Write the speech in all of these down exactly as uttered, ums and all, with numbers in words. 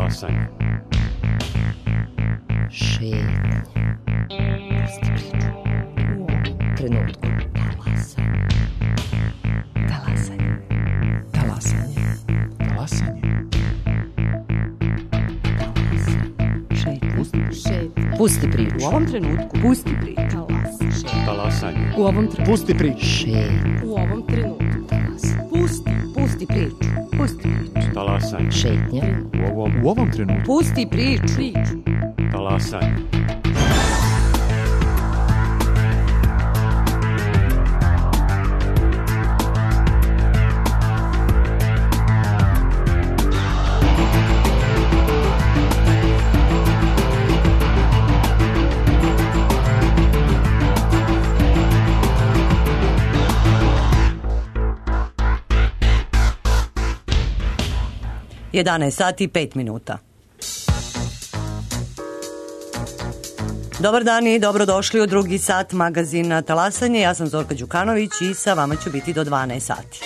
Talasanje. Šetnje. Pusti priču. U ovom trenutku. Talasanje. Talasanje. Talasanje. Talasanje. Šetnje. Pusti priču. Šetnje. Pusti priču. U ovom trenutku. Pusti priču. Talasanje. U ovom trenutku. Pusti priču. Šetnje. U ovom trenutku. Pusti. Pusti priču. Pusti priču. Talasanje. Šetnje. U ovom, U ovom trenutku. Pusti priču. Priču. talasanje. jedanaest sati i pet minuta. Dobar dan i dobrodošli u drugi sat magazina Talasanje. Ja sam Zorka Đukanović i sa vama ću biti do dvanaest sati.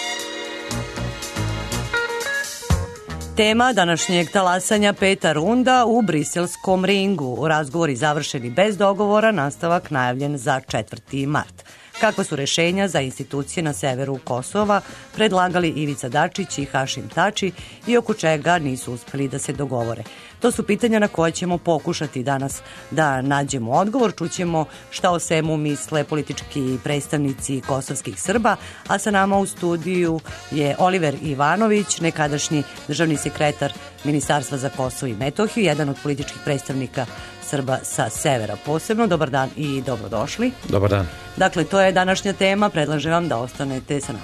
Tema današnjeg talasanja peta runda u briselskom ringu. Razgovori završeni bez dogovora, nastavak najavljen za četvrti mart. Kakva su rešenja za institucije na severu Kosova predlagali Ivica Dačić i Hašim Tači i oko čega nisu uspeli da se dogovore? To su pitanja na koje ćemo pokušati danas da nađemo odgovor. Čućemo šta o svemu misle politički predstavnici kosovskih Srba, a sa nama u studiju je Oliver Ivanović, nekadašnji državni sekretar Ministarstva za Kosovo i Metohiju, jedan od političkih predstavnika Srba sa severa posebno. Dobar dan i dobrodošli. Dobar dan. Dakle, to je današnja tema, predlažem vam da ostanete sa nama.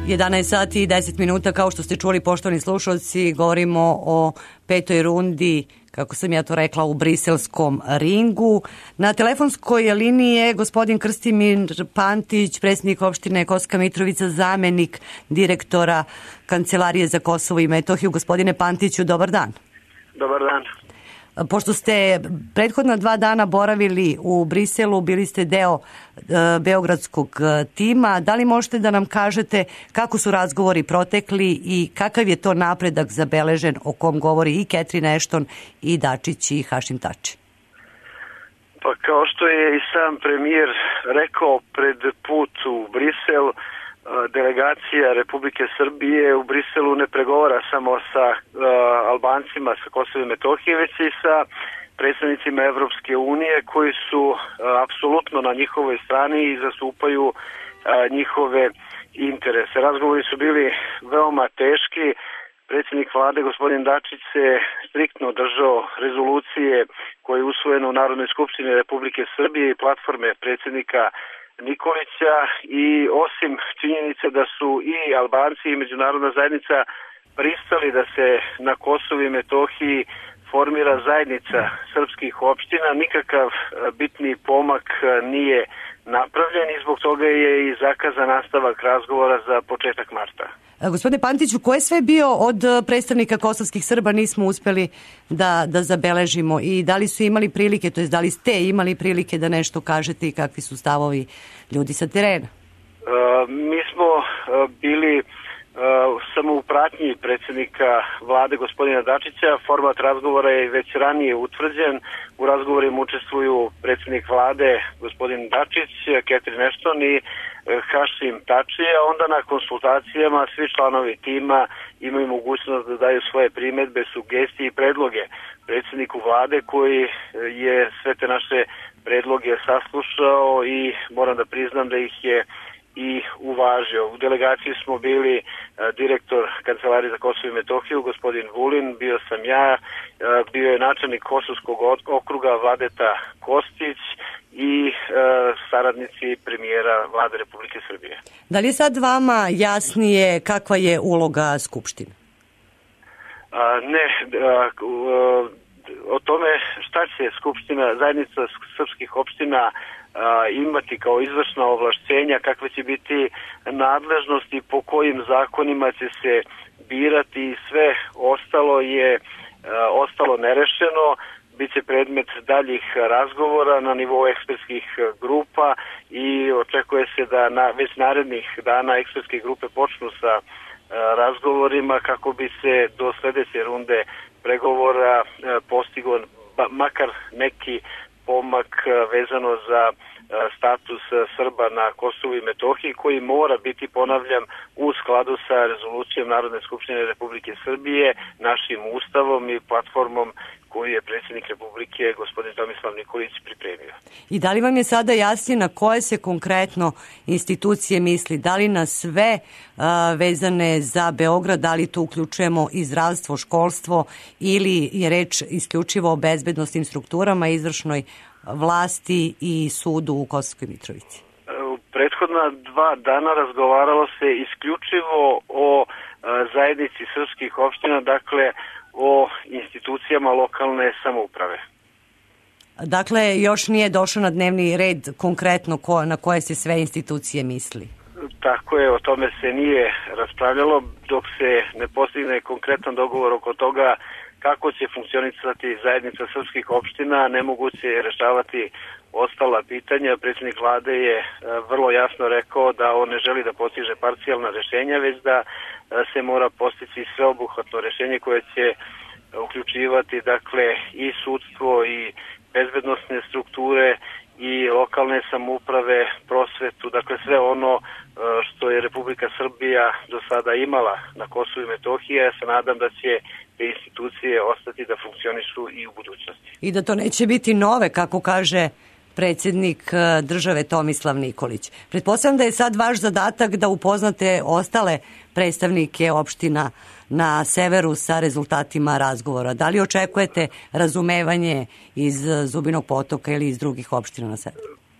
jedanaest sati i deset minuta, kao što ste čuli, poštovani slušalci, govorimo o petoj rundi, kako sam ja to rekla, u briselskom ringu. Na telefonskoj liniji je gospodin Krstimir Pantić, predsjednik opštine Kosovska Mitrovica, zamenik direktora Kancelarije za Kosovo i Metohiju. Gospodine Pantiću, dobar dan. Dobar dan. Pošto ste prethodna dva dana boravili u Briselu, bili ste deo e, beogradskog tima, da li možete da nam kažete kako su razgovori protekli i kakav je to napredak zabeležen o kom govori i Catherine Ashton i Dačić i Hašim Tači? Pa kao što je i sam premijer rekao pred put u Brisel, delegacija Republike Srbije u Briselu ne pregovara samo sa uh, Albancima sa Kosova i Metohije, već i sa predstavnicima Evropske unije koji su uh, apsolutno na njihovoj strani i zastupaju uh, njihove interese. Razgovori su bili veoma teški. Predsjednik vlade gospodin Dačić se striktno držao rezolucije koje je usvojeno u Narodnoj skupštini Republike Srbije i platforme predsjednika Nikolića, i osim činjenice da su i Albanci i međunarodna zajednica pristali da se na Kosovu i Metohiji formira zajednica srpskih opština, nikakav bitni pomak nije napravljen i zbog toga je i zakazan nastavak razgovora za početak marta. Gospodine Pantiću, ko je sve bio od predstavnika kosovskih Srba nismo uspeli da, da zabeležimo, i da li su imali prilike, to jest da li ste imali prilike da nešto kažete i kakvi su stavovi ljudi sa terena? Uh, mi smo uh, bili Uh, samo u pratnji predsjednika vlade gospodina Dačića. Format razgovora je već ranije utvrđen. U razgovorima učestvuju predsjednik vlade gospodin Dačić, Catherine Ashton i uh, Hašim Tači, a onda na konsultacijama svi članovi tima imaju mogućnost da daju svoje primjedbe, sugestije i predloge predsjedniku vlade, koji je sve te naše predloge saslušao i moram da priznam da ih je i uvažio. U delegaciji smo bili a, direktor Kancelarije za Kosovo i Metohiju, gospodin Vulin, bio sam ja, a, bio je načelnik Kosovskog okruga Vladeta Kostić i a, saradnici premijera vlade Republike Srbije. Da li je sad vama jasnije kakva je uloga Skupštine? A, ne, a, a, o tome šta će Skupština, zajednica srpskih opština imati kao izvršna ovlašćenja, kakve će biti nadležnosti, po kojim zakonima će se birati i sve ostalo je ostalo nerešeno. Biće predmet daljih razgovora na nivou ekspertskih grupa i očekuje se da na, već narednih dana ekspertske grupe počnu sa razgovorima kako bi se do sljedeće runde pregovora postigao makar neki pomak vezano za status Srba na Kosovu i Metohiji, koji mora biti, ponavljam, u skladu sa rezolucijom Narodne skupštine Republike Srbije, našim ustavom i platformom koju je predsjednik Republike gospodin Tomislav Nikolić pripremio. I da li vam je sada jasnije na koje se konkretno institucije misli? Da li na sve a, vezane za Beograd, da li tu uključujemo i zdravstvo, školstvo, ili je reč isključivo o bezbednosnim strukturama, izvršnoj vlasti i sudu u Kosovskoj Mitrovici? U prethodna dva dana razgovaralo se isključivo o a, zajednici srpskih opština, dakle o institucijama lokalne samouprave. Dakle, još nije došlo na dnevni red konkretno ko, na koje se sve institucije misli? Tako je, o tome se nije raspravljalo dok se ne postigne konkretan dogovor oko toga kako će funkcionisati zajednica srpskih opština. Nemoguće je rešavati ostala pitanja. Predsjednik vlade je vrlo jasno rekao da on ne želi da postiže parcijalna rešenja, već da se mora postići sveobuhvatno rešenje koje će uključivati dakle i sudstvo i bezbednosne strukture i lokalne samouprave, prosvetu, dakle sve ono što je Republika Srbija do sada imala na Kosovu i Metohiji. Ja se nadam da će te institucije ostati da funkcionišu i u budućnosti. I da to neće biti nove, kako kaže predsjednik države Tomislav Nikolić. Pretpostavljam da je sad vaš zadatak da upoznate ostale predstavnike opština na severu sa rezultatima razgovora. Da li očekujete razumevanje iz Zubinog Potoka ili iz drugih opština na severu?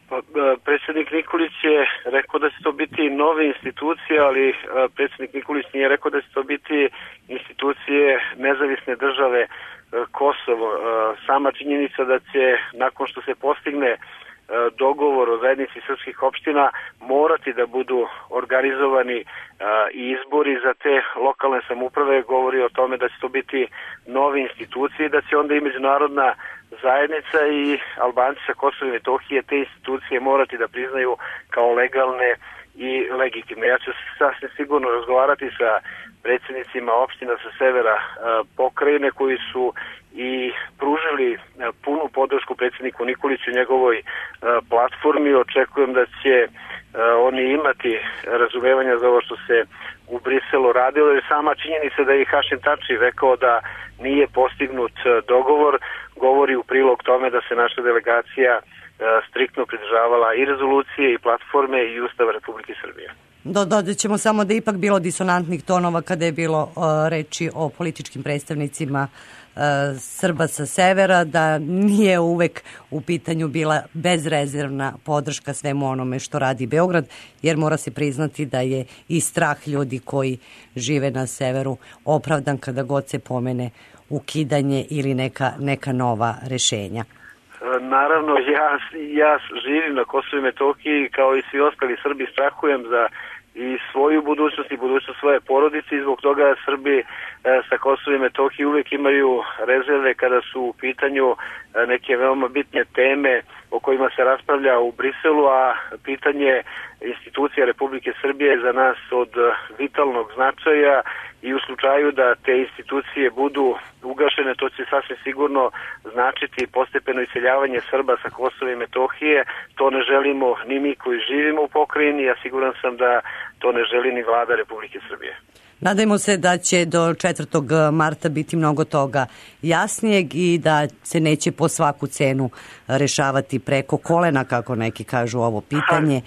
Pa, predsjednik Nikolić je rekao da će to biti nove institucije, ali predsjednik Nikolić nije rekao da će to biti institucije nezavisne države Kosovo. Sama činjenica da će, nakon što se postigne dogovor o zajednici srpskih opština, morati da budu organizovani i izbori za te lokalne samouprave, govori o tome da će to biti nove institucije i da će onda i međunarodna zajednica i Albanci sa Kosova i Metohije te institucije morati da priznaju kao legalne i legitimne. Ja ću sasvim sigurno razgovarati sa predsjednicima opština sa severa pokrajine koji su i pružili punu podršku predsjedniku Nikoliću u njegovoj platformi. Očekujem da će oni imati razumevanja za ovo što se u Briselu radilo, jer sama činjenica da je Hašim Tači rekao da nije postignut dogovor govori u prilog tome da se naša delegacija striktno pridržavala i rezolucije i platforme i Ustava Republike Srbije. Dodat ćemo samo da ipak bilo disonantnih tonova kada je bilo uh, reči o političkim predstavnicima uh, Srba sa severa, da nije uvek u pitanju bila bezrezervna podrška svemu onome što radi Beograd, jer mora se priznati da je i strah ljudi koji žive na severu opravdan kada god se pomene ukidanje ili neka, neka nova rešenja. Naravno, ja, ja živim na Kosovu i Metohiji kao i svi ostali Srbi, strahujem za i svoju budućnost i budućnost svoje porodice i zbog toga Srbi e, sa Kosova i Metohije uvijek imaju rezerve kada su u pitanju e, neke veoma bitne teme o kojima se raspravlja u Briselu, a pitanje institucija Republike Srbije je za nas od vitalnog značaja i u slučaju da te institucije budu ugašene, to će sasvim sigurno značiti postepeno iseljavanje Srba sa Kosova i Metohije. To ne želimo ni mi koji živimo u pokrajini, a siguran sam da to ne želi ni vlada Republike Srbije. Nadajmo se da će do četvrtog marta biti mnogo toga jasnijeg i da se neće po svaku cenu rešavati preko kolena, kako neki kažu, ovo pitanje,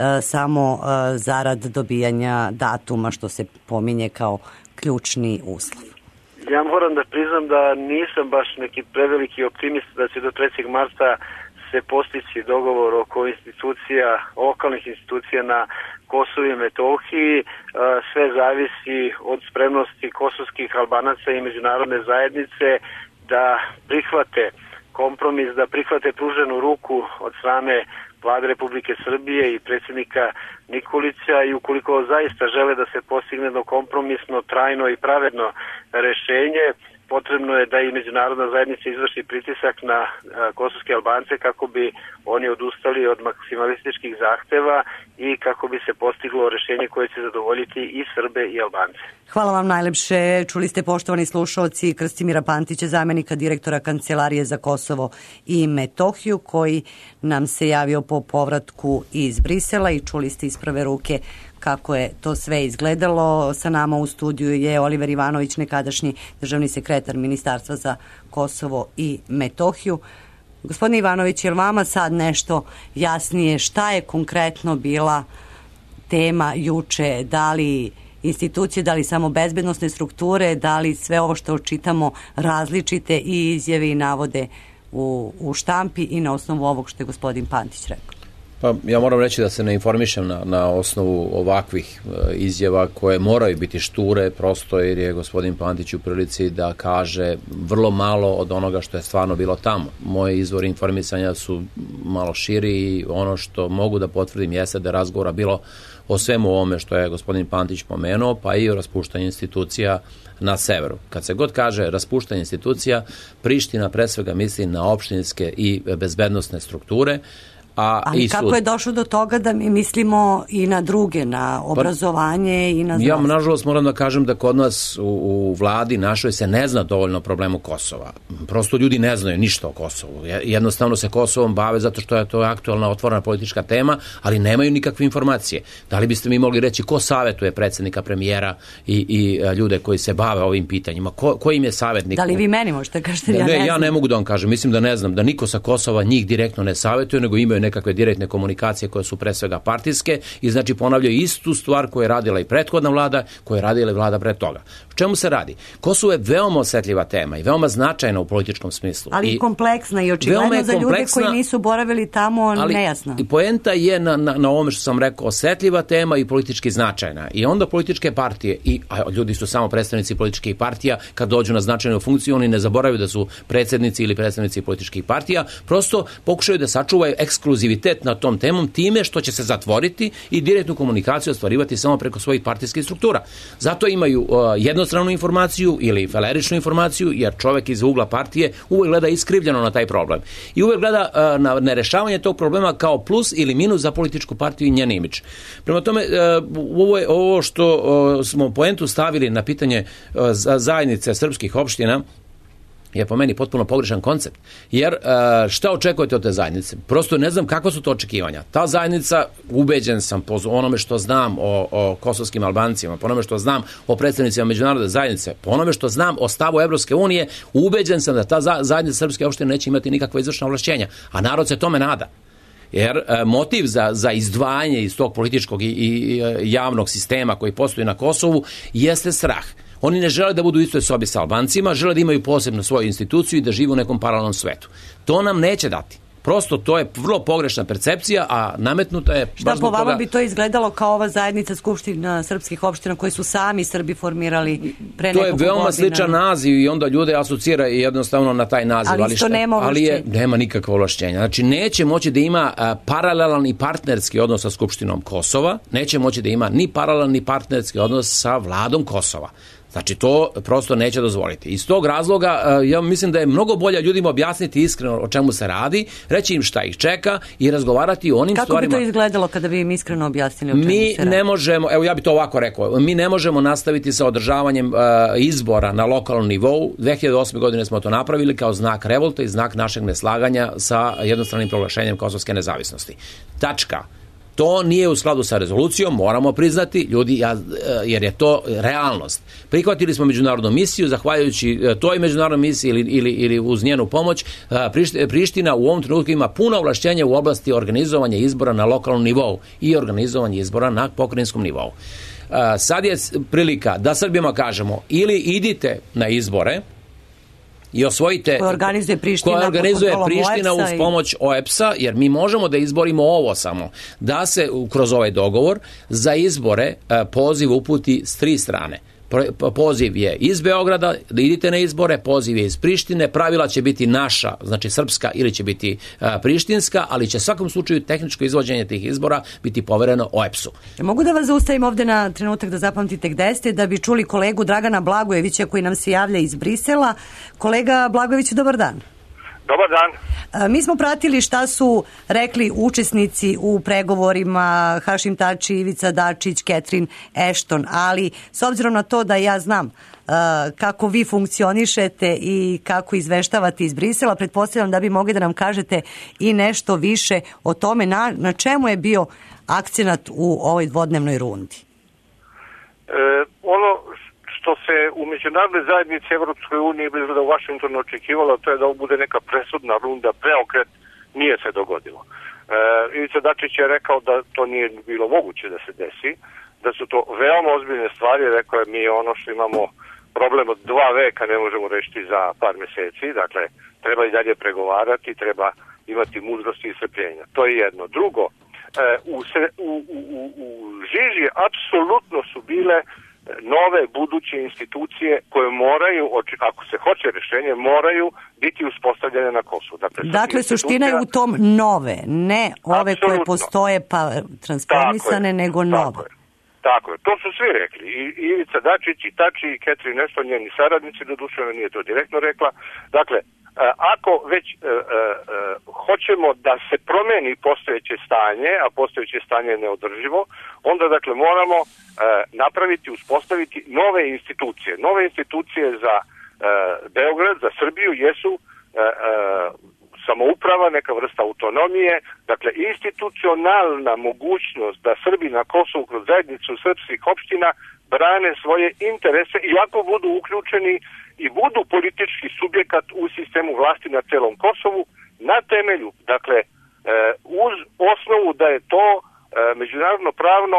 samo zarad dobijanja datuma, što se pominje kao ključni uslov. Ja moram da priznam da nisam baš neki preveliki optimist da će do trećeg marta se postići dogovor oko institucija, lokalnih institucija na Kosovu i Metohiji. Sve zavisi od spremnosti kosovskih Albanaca i međunarodne zajednice da prihvate kompromis, da prihvate pruženu ruku od strane vlade Republike Srbije i predsjednika Nikolića i ukoliko zaista žele da se postigne jedno kompromisno, trajno i pravedno rešenje, potrebno je da i međunarodna zajednica izvrši pritisak na a, kosovske Albance kako bi oni odustali od maksimalističkih zahteva i kako bi se postiglo rešenje koje će zadovoljiti i Srbe i Albance. Hvala vam najlepše. Čuli ste, poštovani slušaoci, Krstimira Pantića, zamenika direktora Kancelarije za Kosovo i Metohiju, koji nam se javio po povratku iz Brisela i čuli ste iz prve ruke kako je to sve izgledalo. Sa nama u studiju je Oliver Ivanović, nekadašnji državni sekretar Ministarstva za Kosovo i Metohiju. Gospodine Ivanović, je li vama sad nešto jasnije šta je konkretno bila tema juče? Da li institucije, da li samo bezbednosne strukture, da li sve ovo što čitamo različite i izjave i navode u, u štampi i na osnovu ovog što je gospodin Pantić rekao? Pa ja moram reći da se ne informišem na, na osnovu ovakvih e, izjava koje moraju biti šture, prosto jer je gospodin Pantić u prilici da kaže vrlo malo od onoga što je stvarno bilo tamo. Moje izvori informisanja su malo širi i ono što mogu da potvrdim jeste da je razgovora bilo o svemu ovome što je gospodin Pantić pomenuo, pa i o raspuštanju institucija na severu. Kad se god kaže raspuštanje institucija, Priština pre svega misli na opštinske i bezbednosne strukture. A Ali kako je došlo do toga da mi mislimo i na druge, na obrazovanje pa, i na zdravstvo? Ja, nažalost, moram da kažem da kod nas u, u vladi našoj se ne zna dovoljno o problemu Kosova. Prosto ljudi ne znaju ništa o Kosovu. Jednostavno se Kosovom bave zato što je to aktualna otvorena politička tema, ali nemaju nikakve informacije. Da li biste mi mogli reći ko savetuje predsjednika, premijera i, i ljude koji se bave ovim pitanjima? Ko, ko im je savjetnik? Da li vi meni možete kažete? Ne, ja ne, ne znam. ja ne mogu da vam kažem. Mislim da ne znam, da niko sa Kosova njih direktno ne savjetuje, nego imaju nekakve direktne komunikacije koje su pre svega partijske i znači ponavljaju istu stvar koju je radila i prethodna vlada, koju je radila i vlada pre toga. O čemu se radi? Kosovo je veoma osetljiva tema i veoma značajna u političkom smislu. Ali i kompleksna i očigledno za ljude koji nisu boravili tamo ali nejasna. I poenta je na, na, na ovome što sam rekao, osetljiva tema i politički značajna. I onda političke partije, i a, ljudi su samo predstavnici političkih partija, kad dođu na značajnu funkciju, oni ne zaboravaju da su predsjednici ili predstavnici političkih partija, prosto pokušaju da sačuvaju ekskluzivitet na tom temom time što će se zatvoriti i direktnu komunikaciju ostvarivati samo preko svojih partijskih struktura. Zato imaju uh, jednostranu informaciju ili feleričnu informaciju, jer čovjek iz ugla partije uvek gleda iskrivljeno na taj problem. I uvek gleda uh, na nerešavanje tog problema kao plus ili minus za političku partiju i njen imidž. Prema tome, uh, ovo, je, ovo što uh, smo poentu stavili na pitanje uh, za zajednice srpskih opština je po meni potpuno pogrešan koncept. Jer šta očekujete od te zajednice? Prosto ne znam kakva su to očekivanja. Ta zajednica, ubeđen sam po onome što znam o, o kosovskim Albancima, po onome što znam o predstavnicima međunarodne zajednice, po onome što znam o stavu Evropske unije, ubeđen sam da ta zajednica srpske opštine neće imati nikakva izvršna ovlašćenja. A narod se tome nada. Jer e, motiv za, za izdvajanje iz tog političkog i, i javnog sistema koji postoji na Kosovu jeste strah. Oni ne žele da budu u istoj sobi sa Albancima, žele da imaju posebno svoju instituciju i da žive u nekom paralelnom svetu. To nam neće dati. Prosto to je vrlo pogrešna percepcija, a nametnuta je... Šta po vama toga... bi to izgledalo kao ova zajednica skupština srpskih opština koji su sami Srbi formirali pre nekog godina? To je veoma sličan naziv i onda ljude asocira jednostavno na taj naziv. Ali isto nema ovlašćenja. Ali je, nema nikakva ovlašćenja. Znači neće moći da ima a, paralelan i partnerski odnos sa Skupštinom Kosova, neće moći da ima ni paralelan ni partnerski odnos sa vladom Kosova. Znači, to prosto neće dozvoliti. Iz tog razloga, ja mislim da je mnogo bolje ljudima objasniti iskreno o čemu se radi, reći im šta ih čeka i razgovarati o onim Kako stvarima... Kako bi to izgledalo kada bi im iskreno objasnili o čemu mi se radi? Ne možemo, evo ja bi to ovako rekao, mi ne možemo nastaviti sa održavanjem uh, izbora na lokalnom nivou. dve hiljade osme godine smo to napravili kao znak revolta i znak našeg neslaganja sa jednostranim proglašenjem kosovske nezavisnosti. Tačka. To nije u skladu sa rezolucijom, moramo priznati, ljudi, ja, jer je to realnost. Prihvatili smo međunarodnu misiju, zahvaljujući toj međunarodnoj misiji ili, ili, ili uz njenu pomoć, Priština u ovom trenutku ima puno ovlašćenja u oblasti organizovanja izbora na lokalnom nivou i organizovanja izbora na pokrajinskom nivou. Sad je prilika da Srbima kažemo, ili idite na izbore, i osvojite koja organizuje Priština, koja organizuje Priština uz pomoć O E P S-a, jer mi možemo da izborimo ovo samo, da se kroz ovaj dogovor za izbore poziv uputi s tri strane. Poziv je iz Beograda, da idite na izbore, poziv je iz Prištine, pravila će biti naša, znači srpska ili će biti a, prištinska, ali će svakom slučaju tehničko izvođenje tih izbora biti povereno O E P S-u. Mogu da vas zaustavim ovde na trenutak da zapamtite gde ste, da bi čuli kolegu Dragana Blagojevića koji nam se javlja iz Brisela. Kolega Blagojeviću, dobar dan. Dobar dan. Mi smo pratili šta su rekli učesnici u pregovorima Hašim Tači, Ivica Dačić, Catherine Ashton, ali s obzirom na to da ja znam uh, kako vi funkcionišete i kako izveštavate iz Brisela, pretpostavljam da bi mogli da nam kažete i nešto više o tome na, na čemu je bio akcenat u ovoj dvodnevnoj rundi. E, ono što se u međunarodnoj zajednici Evropskoj uniji izgleda u Vašingtonu očekivalo, to je da ovo bude neka presudna runda, preokret, nije se dogodilo. E, Ivica Dačić je rekao da to nije bilo moguće da se desi, da su to veoma ozbiljne stvari, rekao je mi ono što imamo problem od dva veka ne možemo rešiti za par meseci, dakle treba i dalje pregovarati, treba imati mudrosti i strpljenja. To je jedno. Drugo, e, u, u, u, u žiži apsolutno su bile nove buduće institucije koje moraju, ako se hoće rješenje, moraju biti uspostavljene na Kosovu. Dakle, dakle suština je u tom nove, ne ove Absolutno. Koje postoje pa transformisane, nego nove. Tako je. Tako je. To su svi rekli. I Ivica Dačić, i Tači, i Catherine Ashton, njeni saradnici, doduše nije to direktno rekla. Dakle, ako već e, e, hoćemo da se promeni postojeće stanje, a postojeće stanje je neodrživo, onda dakle moramo e, napraviti, uspostaviti nove institucije. Nove institucije za e, Beograd, za Srbiju jesu e, e, samouprava, neka vrsta autonomije, dakle institucionalna mogućnost da Srbi na Kosovu kroz zajednicu srpskih opština brane svoje interese i ako budu uključeni i budu politički subjekat u sistemu vlasti na celom Kosovu na temelju, dakle, uz osnovu da je to međunarodno pravno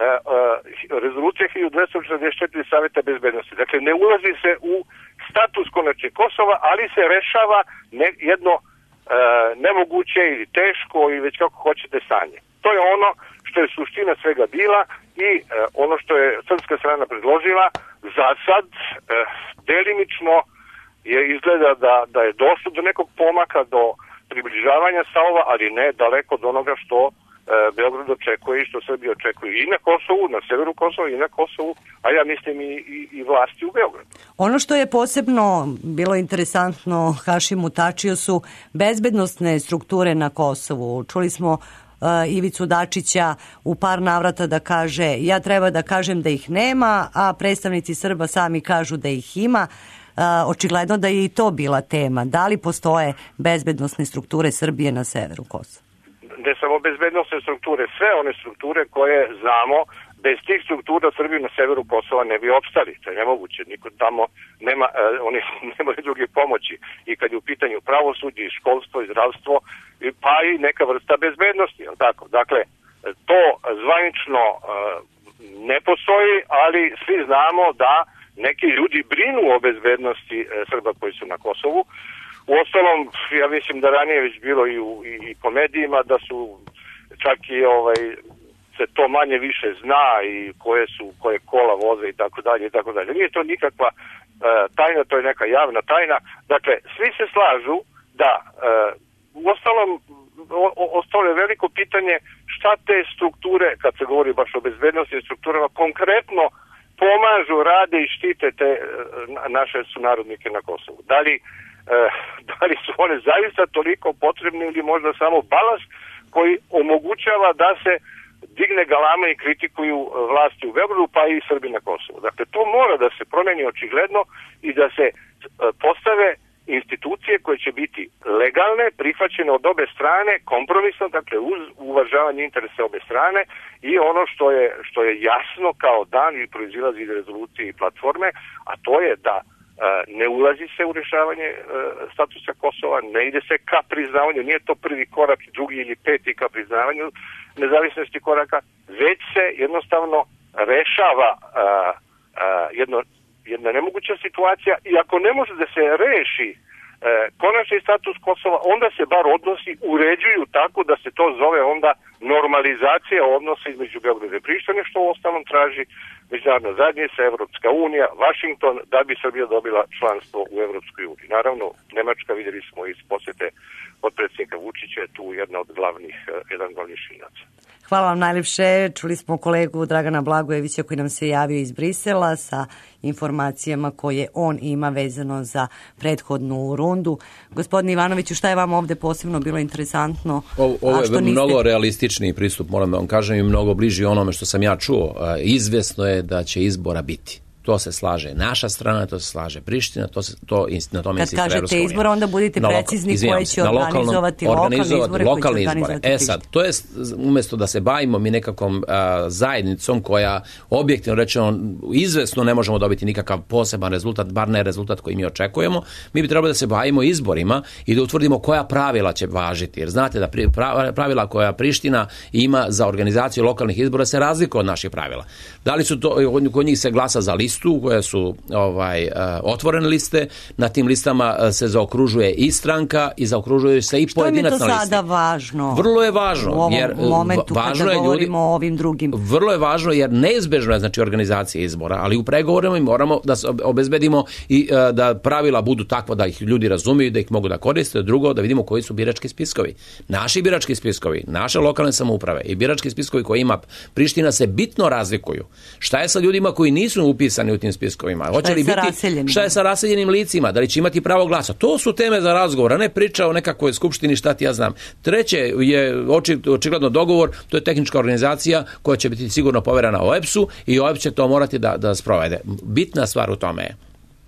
rezolucija hiljadu dvesta četrdeset četiri Saveta bezbednosti. Dakle, ne ulazi se u status konačni Kosova, ali se rešava ne, jedno e, nemoguće ili teško ili već kako hoćete stanje. To je ono što je suština svega bila i e, ono što je srpska strana predložila. Za sad e, delimično je izgleda da, da je došlo do nekog pomaka, do približavanja stavova, ali ne daleko od onoga što Beograd očekuje i što Srbija očekuje i na Kosovu, na severu Kosova i na Kosovu, a ja mislim i, i, i vlasti u Beogradu. Ono što je posebno bilo interesantno Hašimu Tačiju su bezbednosne strukture na Kosovu. Čuli smo uh, Ivicu Dačića u par navrata da kaže ja treba da kažem da ih nema, a predstavnici Srba sami kažu da ih ima. Uh, očigledno da je i to bila tema. Da li postoje bezbednosne strukture Srbije na severu Kosova? Ne samo bezbednosne strukture, sve one strukture koje znamo, bez tih struktura Srbiju na severu Kosova ne bi opstali. To je nemoguće, niko tamo nema, eh, oni nemaju druge pomoći. I kad je u pitanju pravosuđe, školstvo i zdravstvo, pa i neka vrsta bezbednosti, jel tako? Dakle, to zvanično eh, ne postoji, ali svi znamo da neki ljudi brinu o bezbednosti eh, Srba koji su na Kosovu. U ostalom, ja mislim da ranije već bilo i u i, i komedijima da su čak i ovaj se to manje više zna i koje su koje kola voze i tako dalje i tako dalje. Nije to nikakva uh, tajna, to je neka javna tajna. Dakle, svi se slažu da uh, u ostalom o, ostalo je veliko pitanje šta te strukture, kad se govori baš o bezbednosti strukturama, konkretno pomažu, rade i štite te uh, naše sunarodnike na Kosovu. Da li da li su one zaista toliko potrebne ili možda samo balast koji omogućava da se digne galama i kritikuju vlasti u Beogradu pa i Srbi na Kosovu. Dakle, to mora da se promeni očigledno i da se postave institucije koje će biti legalne, prihvaćene od obe strane, kompromisno, dakle uz uvažavanje interesa obe strane i ono što je, što je jasno kao dan i proizilazi iz rezolucije i platforme, a to je da ne ulazi se u rješavanje e, statusa Kosova, ne ide se ka priznavanju, nije to prvi korak, drugi ili peti ka priznavanju nezavisnosti koraka, već se jednostavno rešava a, a, jedno, jedna nemoguća situacija i ako ne može da se reši e, konačni status Kosova, onda se bar odnosi uređuju tako da se to zove onda normalizacija odnosa između Beograda i Prištine, što u ostalom traži međunarodna zajednica, Evropska unija, Vašington, da bi Srbija dobila članstvo u Evropskoj uniji. Naravno, Nemačka, vidjeli smo iz posjete potpredsjednika Vučića, je tu jedna od glavnih, jedan glavnih činilaca. Hvala vam najljepše. Čuli smo kolegu Dragana Blagojevića koji nam se javio iz Brisela sa informacijama koje on ima vezano za prethodnu rundu. Gospodine Ivanoviću, šta je vam ovde posebno bilo interesantno? Ovo, ovo je niste... mnogo realističniji pristup, moram da vam kažem, i mnogo bliži onome što sam ja čuo. Izvesno je da će izbora biti. To se slaže naša strana, to se slaže Priština, to se to na tome insistira Evropska unija. Kad kažete izbor, onda budite precizni koji će organizovati lokalne izbore, lokalne izbore. E sad, to je umjesto da se bavimo mi nekakvom a, zajednicom koja objektivno rečeno izvesno ne možemo dobiti nikakav poseban rezultat, bar ne rezultat koji mi očekujemo, mi bi trebali da se bavimo izborima i da utvrdimo koja pravila će važiti. Jer znate da pravila koja Priština ima za organizaciju lokalnih izbora se razlikuju od naših pravila. Da li su to, kod njih se glasa za listu koje su ovaj otvorene liste, na tim listama se zaokružuje i stranka i zaokružuju se i pojedinac na listi. Što je to sada važno? Vrlo je važno, u ovom jer momentu važno kada je govorimo ljudi, o ovim drugim. Vrlo je važno jer neizbežno je znači organizacija izbora, ali u pregovorima mi moramo da se obezbedimo i uh, da pravila budu takva da ih ljudi razumiju, da ih mogu da koriste, drugo da vidimo koji su birački spiskovi. Naši birački spiskovi, naše lokalne samouprave i birački spiskovi koje ima Priština se bitno razlikuju. Šta je sa ljudima koji nisu upisani u tim spiskovima? Hoće li biti, šta je sa raseljenim licima? Da li će imati pravo glasa? To su teme za razgovor, a ne priča o nekakvoj skupštini, šta ti ja znam. Treće je oči, očigledno dogovor, to je tehnička organizacija koja će biti sigurno poverena O E B S-u i O E B S će to morati da, da sprovede. Bitna stvar u tome je,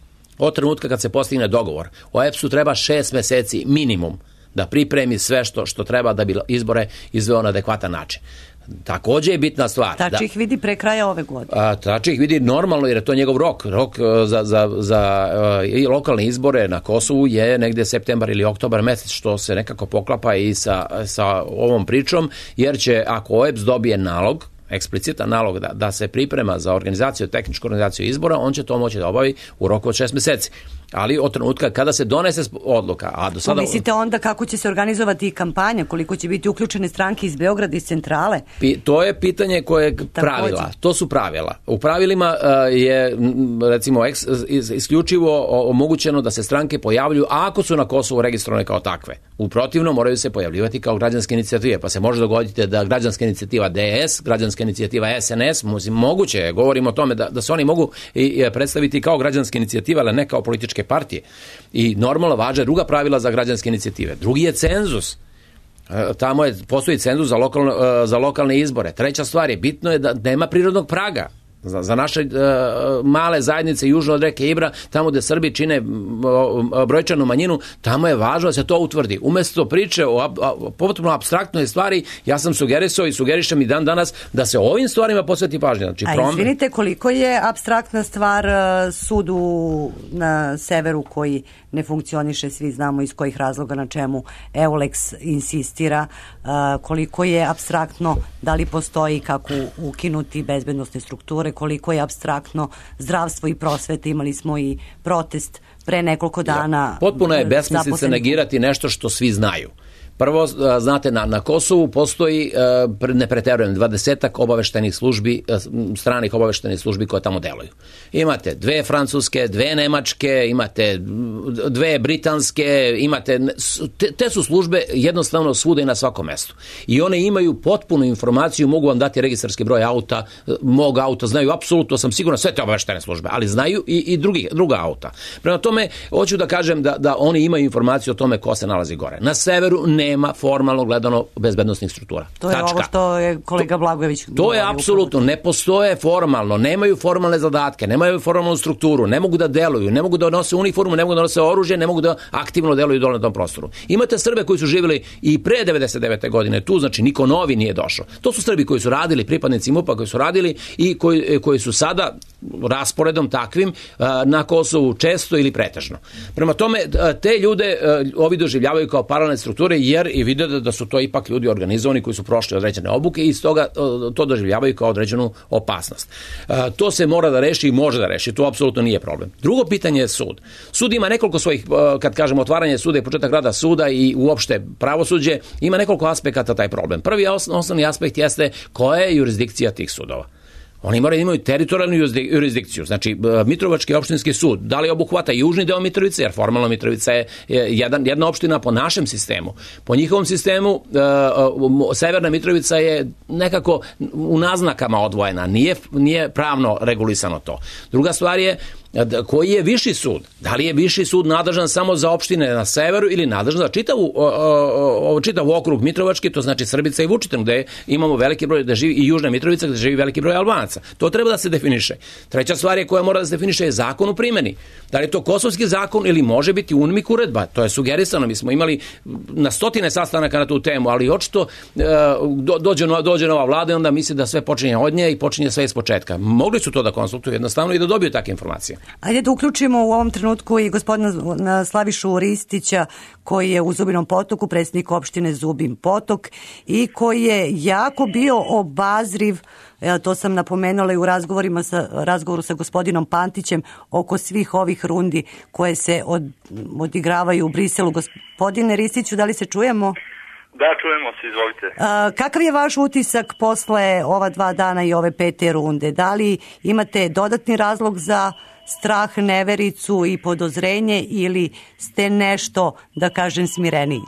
od trenutka kad se postigne dogovor, O E B S-u treba šest meseci minimum da pripremi sve što, što treba da bi izbore izveo na adekvatan način. Takođe je bitna stvar. Tači ih vidi pre kraja ove godine. A, tači ih vidi normalno jer je to njegov rok. Rok za, za, za i lokalne izbore na Kosovu je negde septembar ili oktobar mesec, što se nekako poklapa i sa, sa ovom pričom, jer će ako O E B S dobije nalog, eksplicitan nalog da, da se priprema za organizaciju, tehničku organizaciju izbora, on će to moći da obavi u roku od šest meseci. Ali od trenutka kada se donese odluka, a do sada... Mislite onda kako će se organizovati kampanja, koliko će biti uključene stranke iz Beograda, iz centrale? Pi, to je pitanje koje je pravila. Takođe. To su pravila. U pravilima uh, je recimo eks, is, isključivo omogućeno da se stranke pojavljuju ako su na Kosovu registrovane kao takve. U protivnom moraju se pojavljivati kao građanske inicijative, pa se može dogoditi da građanska inicijativa D S, građanska inicijativa S N S, moguće je, govorimo o tome da, da se oni mogu i, i predstaviti kao građanske inicijative, ali ne kao političke partije. I normalno važe druga pravila za građanske inicijative. Drugi je cenzus. Tamo je, postoji cenzus za, lokalno, za lokalne izbore. Treća stvar je, bitno je da nema prirodnog praga. Za, za naše uh, male zajednice južno od reke Ibra, tamo gde Srbi čine uh, brojčanu manjinu, tamo je važno da se to utvrdi. Umesto priče o ab, a, potpuno apstraktnoj stvari, ja sam sugerisao i sugerišem i dan danas da se ovim stvarima posveti pažnja. Znači, a prom... izvinite, koliko je apstraktna stvar uh, sudu na severu koji ne funkcioniše, svi znamo iz kojih razloga, na čemu Eulex insistira, uh, koliko je apstraktno, da li postoji kako ukinuti bezbednosne strukture, koliko je apstraktno zdravstvo i prosvete. Imali smo i protest pre nekoliko dana. Ja, potpuno je besmislica negirati nešto što svi znaju. Prvo, znate, na, na Kosovu postoji, ne preterujem, dvadesetak obaveštenih službi, stranih obaveštenih službi koje tamo deluju. Imate dve francuske, dve nemačke, imate dve britanske, imate, te, te su službe jednostavno svuda i na svakom mestu. I one imaju potpunu informaciju, mogu vam dati registarski broj auta, mog auta, znaju apsolutno, sam siguran, sve te obaveštene službe, ali znaju i, i drugi, druga auta. Prema tome, hoću da kažem da, da oni imaju informaciju o tome ko se nalazi gore. Na severu ne nema formalno gledano bezbednosnih struktura. To je Tačka. Ovo što je kolega Blagojević govorio. To je apsolutno, ne postoje formalno, nemaju formalne zadatke, nemaju formalnu strukturu, ne mogu da deluju, ne mogu da nose uniformu, ne mogu da nose oružje, ne mogu da aktivno deluju dole na tom prostoru. Imate Srbe koji su živjeli i pre devedeset devete godine tu, znači niko novi nije došao. To su Srbi koji su radili, pripadnici MUP-a koji su radili i koji, koji su sada rasporedom takvim na Kosovu često ili pretežno. Prema tome, te ljude ovi doživljavaju kao paralelne strukture jer i vide da su to ipak ljudi organizovani koji su prošli određene obuke i iz toga to doživljavaju kao određenu opasnost. To se mora da reši i može da reši, to apsolutno nije problem. Drugo pitanje je sud. Sud ima nekoliko svojih, kad kažemo otvaranje suda i početak rada suda i uopšte pravosuđe, ima nekoliko aspekata taj problem. Prvi osnovni aspekt jeste koja je jurisdikcija tih sudova. Oni moraju imaju teritorijalnu jurisdikciju, znači Mitrovački opštinski sud, da li obuhvata južni deo Mitrovice, jer formalno Mitrovica je jedan, jedna opština po našem sistemu. Po njihovom sistemu uh, Severna Mitrovica je nekako u naznakama odvojena, nije, nije pravno regulisano to. Druga stvar je koji je viši sud? Da li je viši sud nadležan samo za opštine na severu ili nadležan za čitavu, o, o, čitav okrug Mitrovački, to znači Srbica i Vučitrn, gde imamo veliki broj, da živi i Južna Mitrovica, gde živi veliki broj Albanaca. To treba da se definiše. Treća stvar je koja mora da se definiše je zakon u primjeni. Da li je to kosovski zakon ili može biti UNMIK uredba? To je sugerisano. Mi smo imali na stotine sastanaka na tu temu, ali očito dođe, dođe nova vlada i onda misli da sve počinje od nje i počinje sve iz početka. Mogli su to da konsultuju jednostavno i da dobiju takve informacije. Ajde da uključimo u ovom trenutku i gospodina Slavišu Ristića, koji je u Zubinom Potoku, predsjednik opštine Zubin Potok i koji je jako bio obazriv, to sam napomenula i u razgovorima sa, razgovoru sa gospodinom Pantićem oko svih ovih rundi koje se od, odigravaju u Briselu. Gospodine Ristiću, da li se čujemo? Da, čujemo se, izvolite. A, kakav je vaš utisak posle ova dva dana i ove pete runde? Da li imate dodatni razlog za strah, nevericu i podozrenje ili ste nešto, da kažem, smireniji?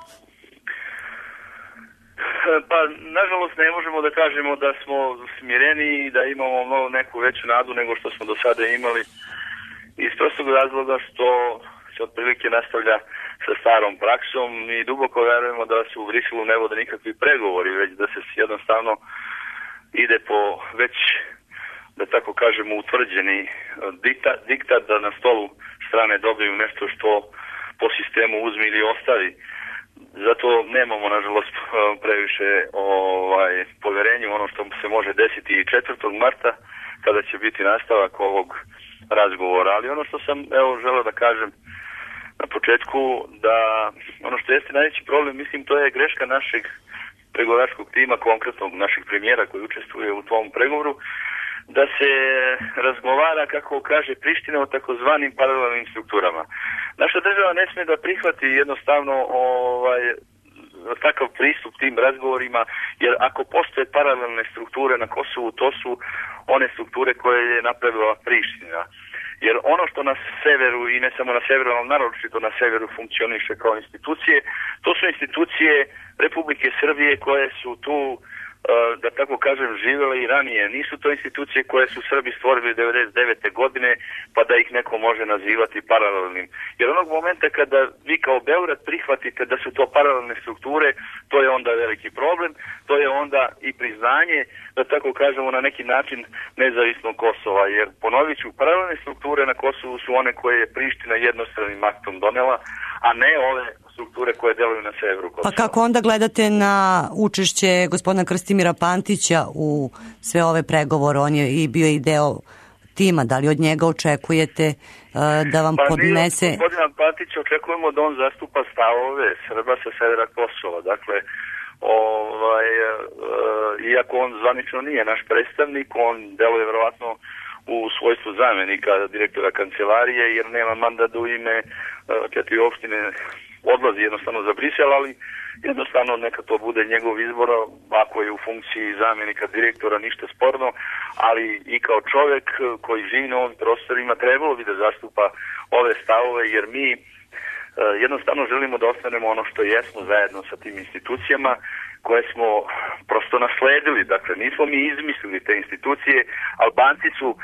Pa, nažalost, ne možemo da kažemo da smo smireniji i da imamo mnogo neku veću nadu nego što smo do sada imali. Iz prostog razloga što se otprilike nastavlja sa starom praksom i duboko verujemo da se u Briselu ne vode nikakvi pregovori, već da se jednostavno ide po već, da tako kažemo, utvrđeni diktat, diktat da na stolu strane dobiju nešto što po sistemu uzmi ili ostavi. zato nemamo, nažalost, previše ovaj, poverenja u ono što se može desiti i četvrtog marta, kada će biti nastavak ovog razgovora. Ali ono što sam, evo, želeo da kažem na početku, da ono što jeste najveći problem, mislim, to je greška našeg pregovaračkog tima, konkretnog našeg premijera koji učestvuje u tom pregovoru, da se razgovara, kako kaže Priština, o takozvanim paralelnim strukturama. Naša država ne smije da prihvati jednostavno ovaj, takav pristup tim razgovorima, jer ako postoje paralelne strukture na Kosovu, to su one strukture koje je napravila Priština. Jer ono što na severu, i ne samo na severu, ali naročito na severu funkcioniše kao institucije, to su institucije Republike Srbije koje su tu, da tako kažem, živjela i ranije. Nisu to institucije koje su Srbi stvorili devedeset devete godine, pa da ih neko može nazivati paralelnim. Jer onog momenta kada vi kao Beograd prihvatite da su to paralelne strukture, to je onda veliki problem, to je onda i priznanje, da tako kažemo, na neki način nezavisnog Kosova. Jer, ponovit ću, paralelne strukture na Kosovu su one koje je Priština jednostranim aktom donela, a ne ove strukture koje deluju na severu Kosova. Pa kako onda gledate na učešće gospodina Krstimira Pantića u sve ove pregovore? On je i bio i deo tima. Da li od njega očekujete uh, da vam pa podnese... Pa gospodina Pantića očekujemo da on zastupa stavove Srba sa severa Kosova. Dakle, ovaj, uh, iako on zvanično nije naš predstavnik, on deluje verovatno u svojstvu zamjenika direktora kancelarije, jer nema mandat da u ime uh, četiri opštine odlazi jednostavno za Brisel, ali jednostavno neka to bude njegov izbor, ako je u funkciji zamjenika direktora, ništa sporno, ali i kao čovjek koji živi na ovim prostorima trebalo bi da zastupa ove stavove, jer mi uh, jednostavno želimo da ostanemo ono što jesmo zajedno sa tim institucijama koje smo prosto nasledili. Dakle, nismo mi izmislili te institucije, Albanci su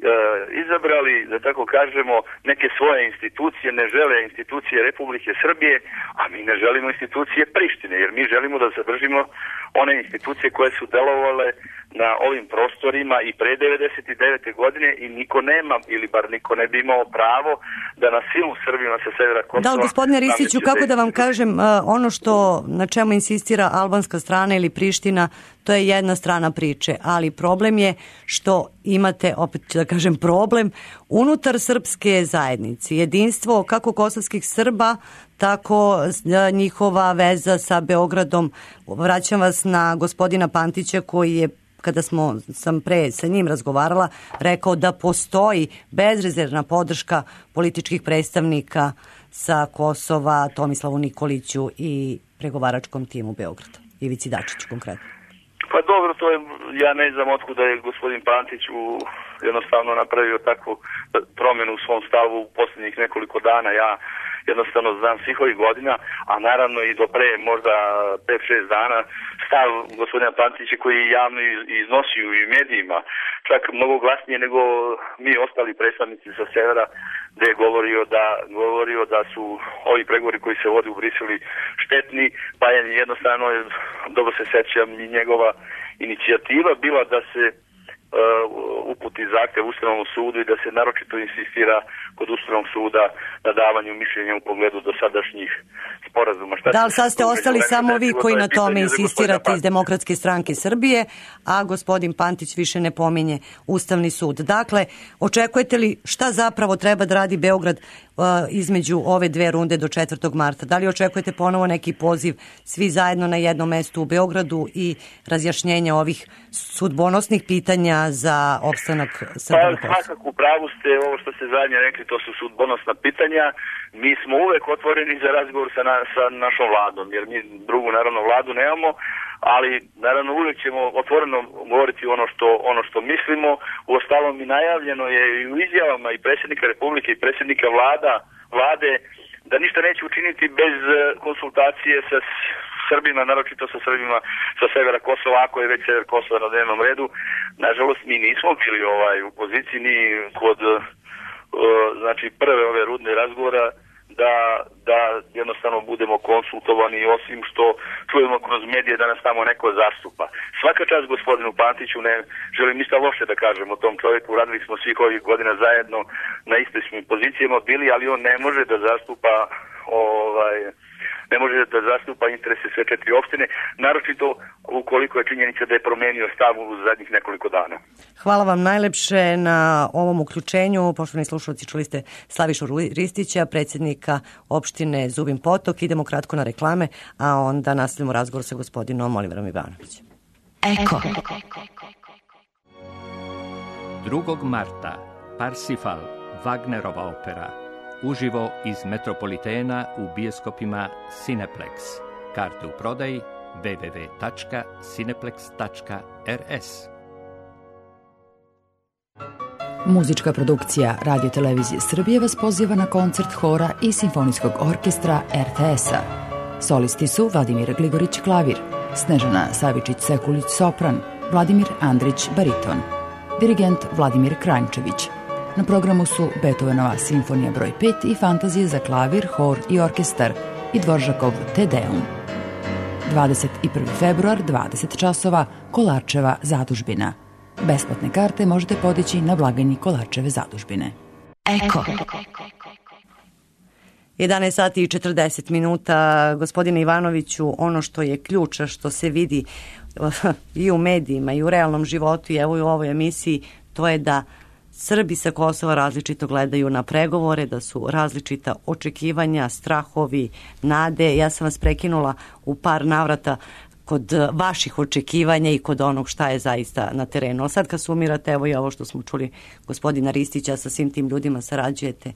izabrali, da tako kažemo, neke svoje institucije, ne žele institucije Republike Srbije, a mi ne želimo institucije Prištine, jer mi želimo da zadržimo one institucije koje su delovale na ovim prostorima i pre devedeset devete godine i niko nema, ili bar niko ne bi imao pravo da na silu Srbima sa severa Kosova... Da, gospodine Ristiću, kako da vam kažem, ono što na čemu insistira albanska strana ili Priština, to je jedna strana priče, ali problem je što imate, opet da kažem problem, unutar srpske zajednice, jedinstvo kako kosovskih Srba, tako njihova veza sa Beogradom. Vraćam vas na gospodina Pantića koji je, kada smo, sam pre sa njim razgovarala, rekao da postoji bezrezervna podrška političkih predstavnika sa Kosova, Tomislavu Nikoliću i pregovaračkom timu Beograda, Ivici Dačiću konkretno. Pa dobro, to je, ja ne znam otkuda je gospodin Pantić u, jednostavno napravio takvu promjenu u svom stavu u posljednjih nekoliko dana. Ja jednostavno znam svih ovih godina, a naravno i do pre možda pet šest dana stav gospodina Pantića koji je javno iznosio i medijima, čak mnogo glasnije nego mi ostali predstavnici sa severa, gde je govorio da, govorio da su ovi pregovori koji se vode u Briselu štetni, pa je jednostavno, dobro se sećam, i njegova inicijativa bila da se uh, uputi zahtev Ustavnom sudu i da se naročito insistira kod Ustavnog suda na davanju mišljenja u pogledu dosadašnjih sporazuma. Šta da li sad ste ostali samo vi koji na tome insistirate iz Demokratske stranke Srbije, a gospodin Pantić više ne pominje Ustavni sud. Dakle, očekujete li šta zapravo treba da radi Beograd uh, između ove dve runde do četvrtog marta? Da li očekujete ponovo neki poziv svi zajedno na jednom mestu u Beogradu i razjašnjenje ovih sudbonosnih pitanja za opstanak Srba na Kosovu? Pa, svakako, u pravu ste, ovo što ste zadnje rekli, to su sudbonosna pitanja. Mi smo uvek otvoreni za razgovor sa, na, sa našom vladom, jer mi drugu, naravno, vladu nemamo, ali, naravno, uvek ćemo otvoreno govoriti ono što, ono što mislimo. Uostalom, i najavljeno je i u izjavama i predsjednika Republike i predsjednika vlada, vlade, da ništa neće učiniti bez konsultacije sa Srbima, naročito sa Srbima sa severa Kosova, ako je već sever Kosova na dnevnom redu. Nažalost, mi nismo bili ovaj, u poziciji ni kod uh, znači prve ove rudne razgovora da, da jednostavno budemo konsultovani, osim što čujemo kroz medije da nas tamo neko zastupa. Svaka čast gospodinu Pantiću, ne želim ništa loše da kažem o tom čovjeku, radili smo svih ovih godina zajedno, na istoj smo pozicijama bili, ali on ne može da zastupa ovaj, ne može da zastupa interese sve četiri opštine, naročito ukoliko je činjenica da je promenio stav u zadnjih nekoliko dana. Hvala vam najlepše na ovom uključenju. Poštovani slušalci, čuli ste Slavišu Ristića, predsjednika opštine Zubin Potok. Idemo kratko na reklame, a onda nastavimo razgovor sa gospodinom Oliverom Ivanovićem. Eko. drugog marta Parsifal, Wagnerova opera, uživo iz Metropolitena u bioskopima Cineplex. Karte u prodaji w w w tačka cineplex tačka r s. Muzička produkcija Radio-televizije Srbije vas poziva na koncert hora i simfonijskog orkestra er te es-a. Solisti su Vladimir Gligorić klavir, Snežana Savičić-Sekulić sopran, Vladimir Andrić bariton, dirigent Vladimir Kranjčević. Na programu su Beethovenova simfonija broj pet i fantazije za klavir, hor i orkestar i Dvoržakov Te Deum. dvadeset prvi februar, dvadeset časova, Kolarčeva zadužbina. Besplatne karte možete podići na blagajni Kolarčeve zadužbine. Eko. jedanaest sati i četrdeset minuta. Gospodine Ivanoviću, ono što je ključ, što se vidi i u medijima i u realnom životu i evo i u ovoj emisiji, to je da Srbi sa Kosova različito gledaju na pregovore, da su različita očekivanja, strahovi, nade. Ja sam vas prekinula u par navrata kod vaših očekivanja i kod onog šta je zaista na terenu. A sad kad sumirate, evo i ovo što smo čuli gospodina Ristića, sa svim tim ljudima sarađujete,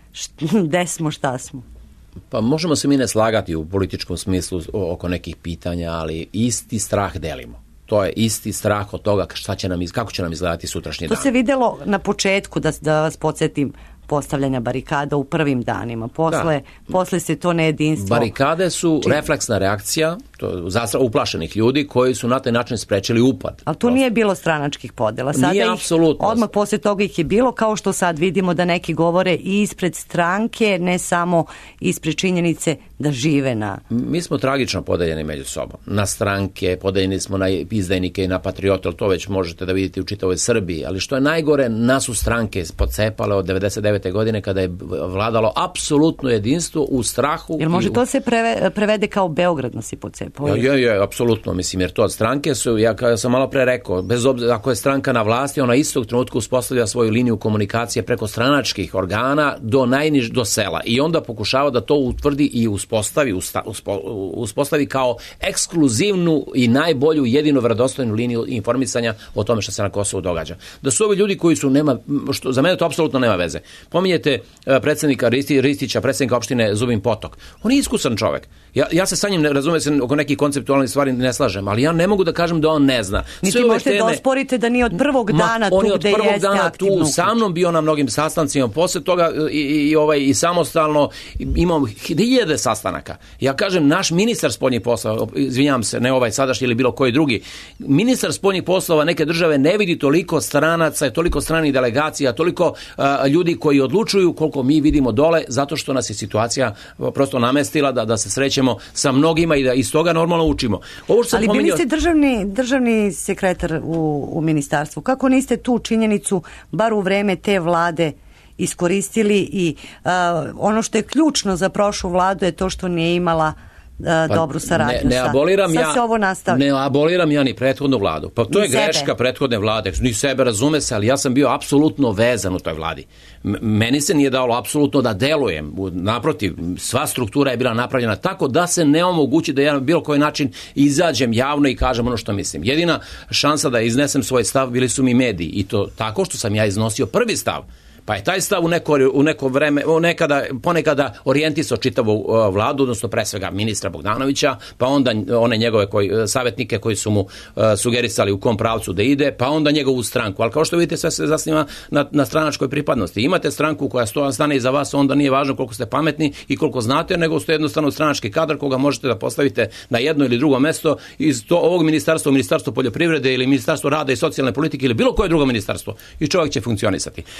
gde smo, šta smo? Pa možemo se mi ne slagati u političkom smislu oko nekih pitanja, ali isti strah delimo. To je isti strah od toga šta će nam, kako će nam izgledati sutrašnji dan. To se videlo na početku, da, da vas podsjetim, postavljanja barikada u prvim danima. Posle, da. posle se to nejedinstvo... Barikade su Čim? refleksna reakcija to, zastra, uplašenih ljudi koji su na taj način sprečili upad. Ali tu nije bilo stranačkih podela. Sada nije ih, apsolutno. Odmah posle toga ih je bilo, kao što sad vidimo da neki govore i ispred stranke, ne samo ispred činjenice da žive na... Mi smo tragično podeljeni među sobom. Na stranke, podeljeni smo na izdajnike i na patriote, ali to već možete da vidite u čitavoj Srbiji. Ali što je najgore, nas su stranke pocepale od devedeset devete godine kada je vladalo apsolutno jedinstvo u strahu. Jel može u... to se preve, prevede kao Beograd nas i pocepao? Ja, ja, ja, apsolutno, mislim, jer to od stranke su, ja kao sam malo pre rekao, bez obzira ako je stranka na vlasti, ona istog trenutka uspostavlja svoju liniju komunikacije preko stranačkih organa do najniž, do sela i onda pokušava da to utvrdi i uspostavi, usta, uspo, uspostavi kao ekskluzivnu i najbolju, jedino vjerodostojnu liniju informisanja o tome što se na Kosovu događa. Da su ovi ljudi koji su, nema, što, za mene to apsolutno nema veze. Pominjete predsjednika Risti, Ristića, predsjednika opštine Zubin Potok. On je iskusan čovjek. Ja, ja se sa njim, ne razumijem se, oko nekih konceptualnih stvari ne slažem, ali ja ne mogu da kažem da on ne zna. Niti možete teme, da osporite da nije od prvog dana tu gde jeste aktivno. On je od prvog dana tu, sa mnom bio na mnogim sastancima, posle toga i, i, ovaj, i samostalno imam hiljade sastanaka. Ja kažem, naš ministar spoljnih poslova, izvinjam se, ne ovaj sadašnji ili bilo koji drugi, ministar spoljnih poslova neke države ne vidi toliko stranaca, toliko stranih delegacija, toliko a, ljudi koji odlučuju koliko mi vidimo dole, zato što nas je situacija prosto namestila da, da se srećemo sa mnogima i da iz toga normalno učimo. Ovo što ali pominjao... bili ste državni, državni sekretar u, u ministarstvu. Kako niste tu činjenicu, bar u vreme te vlade, iskoristili i uh, ono što je ključno za prošlu vladu je to što nije imala Pa dobru saradnju. Ne, ne aboliram sad ja, se ovo nastavlja. Ne aboliram ja ni prethodnu vladu. Pa to ni je greška sebe. prethodne vlade. Ni sebe, razume se, ali ja sam bio apsolutno vezan u toj vladi. M- meni se nije dalo apsolutno da delujem. Naprotiv, sva struktura je bila napravljena tako da se ne omogući da ja na bilo koji način izađem javno i kažem ono što mislim. Jedina šansa da iznesem svoj stav bili su mi mediji. I to tako što sam ja iznosio prvi stav. Pa je taj stav u neko, u neko vreme, u nekada, ponekada orijentisao čitavu uh, vladu, odnosno pre svega ministra Bogdanovića, pa onda one njegove koji, uh, savjetnike koji su mu uh, sugerisali u kom pravcu da ide, pa onda njegovu stranku. Ali kao što vidite, sve se zasniva na, na stranačkoj pripadnosti. Imate stranku koja sto, stane iza vas, onda nije važno koliko ste pametni i koliko znate, nego ste jednostavno stranački kadar koga možete da postavite na jedno ili drugo mesto iz to, ovog ministarstva, ministarstvo poljoprivrede ili ministarstvo rada i socijalne politike ili bilo koje drugo ministarstvo. I čovjek će funkcionisati. Uh, Da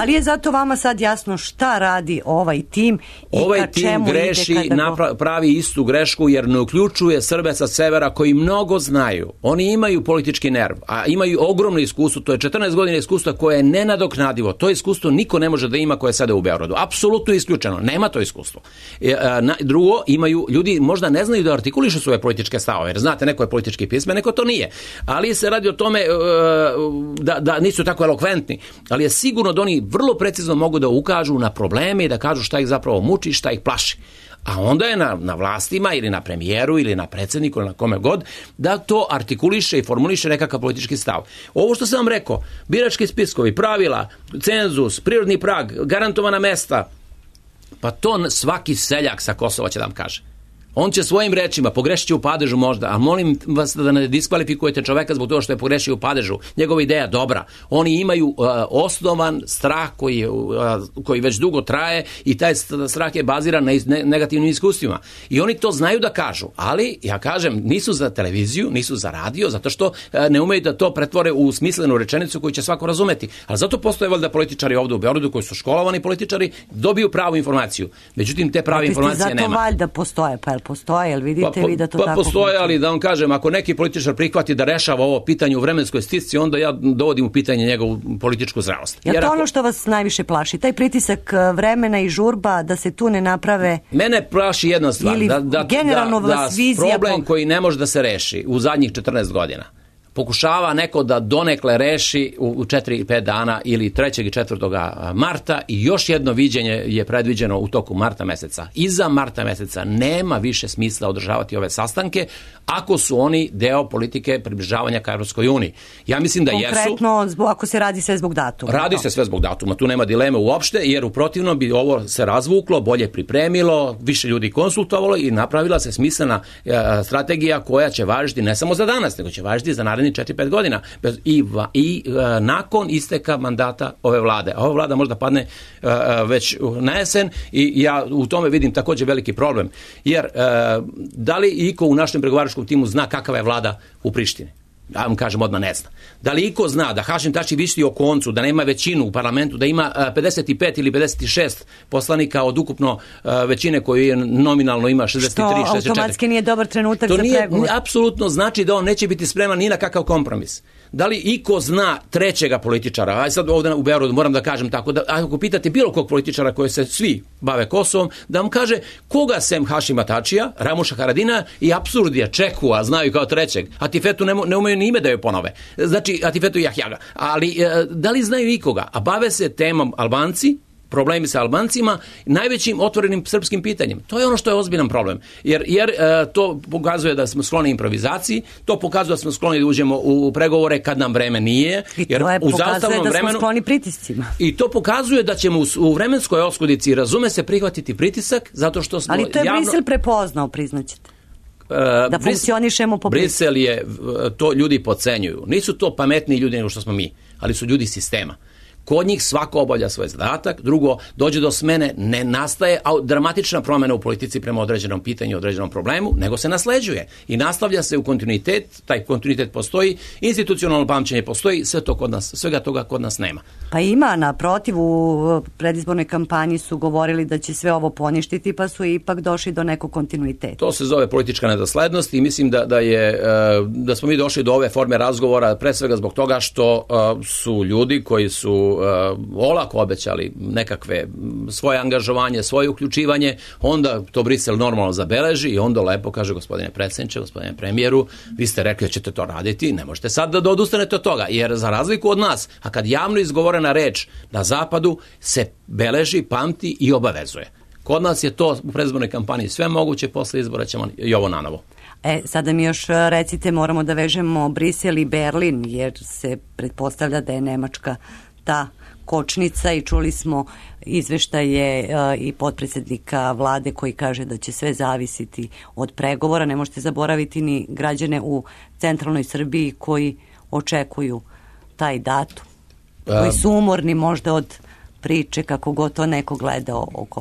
Da li je zato vama sad jasno šta radi ovaj tim i ovaj ka čemu tim greši, ide kada napra- pravi istu grešku jer ne uključuje Srbe sa severa koji mnogo znaju. Oni imaju politički nerv, a imaju ogromno iskustvo, to je četrnaest godina iskustva koje je nenadoknadivo. To iskustvo niko ne može da ima koje sada u Beogradu. Apsolutno isključeno. Nema to iskustvo. E, a, na, drugo, imaju, ljudi možda ne znaju da artikulišu svoje političke stavove, jer znate, neko je politički pismen, neko to nije. Ali se radi o tome e, da, da nisu tako elokventni, ali je sigurno da oni vrlo precizno mogu da ukažu na probleme i da kažu šta ih zapravo muči, šta ih plaši. A onda je na, na vlastima ili na premijeru ili na predsjedniku ili na kome god da to artikuliše i formuliše nekakav politički stav. Ovo što sam vam rekao, birački spiskovi, pravila, cenzus, prirodni prag, garantovana mesta, pa to svaki seljak sa Kosova će da vam kaže. On će svojim rečima, pogrešit će u padežu možda, a molim vas da ne diskvalifikujete čoveka zbog toga što je pogrešio u padežu. Njegova ideja dobra. Oni imaju uh, osnovan strah koji, uh, koji već dugo traje i taj strah je baziran na iz, ne, negativnim iskustvima. I oni to znaju da kažu, ali ja kažem, nisu za televiziju, nisu za radio, zato što uh, ne umeju da to pretvore u smislenu rečenicu koju će svako razumeti. Ali zato postoje valjda političari ovdje u Beogradu koji su školovani političari, dobiju pravu informaciju. Međutim, te prave informacije nema. Zato valjda postoje, pa postoje, jel vidite pa, vi da to pa, tako... Pa postoje, ali da vam kažem, ako neki političar prihvati da rešava ovo pitanje u vremenskoj stisci, onda ja dovodim u pitanje njegovu političku zrelost. Je to ako... ono što vas najviše plaši? Taj pritisak vremena i žurba da se tu ne naprave... Mene plaši jedna stvar. Ili da, da, generalno da, vas da vizija... problem koji ne može da se reši u zadnjih četrnaest godina. Pokušava neko da donekle reši u četiri pet dana ili trećeg i četvrtog marta i još jedno viđenje je predviđeno u toku marta meseca. Iza marta meseca nema više smisla održavati ove sastanke ako su oni deo politike približavanja ka Evropskoj uniji. Ja mislim da konkretno, jesu. Konkretno, ako se radi sve zbog datuma. Radi se sve zbog datuma, tu nema dileme uopšte, jer u protivnom bi ovo se razvuklo, bolje pripremilo, više ljudi konsultovalo i napravila se smislena e, strategija koja će važiti ne samo za danas, nego će važiti za naredni četiri pet godina bez, i, i e, nakon isteka mandata ove vlade. A ova vlada možda padne e, već na jesen i ja u tome vidim također veliki problem. Jer e, da li iko u našem pregovaračkom timu zna kakva je vlada u Prištini? Ja vam kažem odmah ne zna. Da li iko zna da Hašim Tači visi o koncu, da nema većinu u parlamentu, da ima pedeset pet ili pedeset šest poslanika od ukupno većine koju nominalno ima šezdeset tri šezdeset četiri. Što automatski nije dobar trenutak to za nije, pregovor. Apsolutno znači da on neće biti spreman ni na kakav kompromis. Da li iko zna trećega političara, aj sad ovdje u Beogradu moram da kažem tako, da ako pitate bilo kog političara koji se svi bave Kosovom, da vam kaže koga sem Hašima Tačija, Ramuša Haradina i Apsurdija Čekua znaju kao trećeg, a Tifetu ne, ne umeju ni ime da joj ponove. Znači, a Tifetu i Jahjaga. Ali da li znaju ikoga? A bave se temom Albanci, problemi sa Albancima, najvećim otvorenim srpskim pitanjem. To je ono što je ozbiljan problem. Jer, jer e, to pokazuje da smo skloni improvizaciji, to pokazuje da smo skloni da uđemo u pregovore kad nam vreme nije. Jer to je u pokazuje da vremenu, smo skloni pritiscima. I to pokazuje da ćemo u, u vremenskoj oskudici, razume se, prihvatiti pritisak, zato što smo ali to je javno... Brisel prepoznao, priznaćete. Da funkcionišemo po Brisel je, to ljudi podcenjuju. Nisu to pametni ljudi nego što smo mi, ali su ljudi sistema. Kod njih svako obavlja svoj zadatak, drugo, dođe do smene, ne nastaje dramatična promjena u politici prema određenom pitanju, određenom problemu, nego se nasleđuje i nastavlja se u kontinuitet, taj kontinuitet postoji, institucionalno pamćenje postoji, sve to kod nas, svega toga kod nas nema. Pa ima, naprotiv, u predizbornoj kampanji su govorili da će sve ovo poništiti, pa su ipak došli do nekog kontinuiteta. To se zove politička nedoslednost i mislim da, da, je, da smo mi došli do ove forme razgovora pre svega zbog toga što su ljudi koji su olako obećali nekakve svoje angažovanje, svoje uključivanje, onda to Brisel normalno zabeleži i onda lepo kaže gospodine predsjedniče, gospodine premijeru, vi ste rekli da ćete to raditi, ne možete sad da odustanete od toga, jer za razliku od nas, a kad javno izgovorena reč na zapadu se beleži, pamti i obavezuje. Kod nas je to u predizbornoj kampanji sve moguće, posle izbora ćemo i ovo nanovo. E, sada mi još recite, moramo da vežemo Brisel i Berlin, jer se pretpostavlja da je Nemačka ta kočnica i čuli smo izveštaje uh, i potpredsjednika vlade koji kaže da će sve zavisiti od pregovora. Ne možete zaboraviti ni građane u centralnoj Srbiji koji očekuju taj datum. Um, koji su umorni možda od priče kako god to neko gleda o, o Kosovu.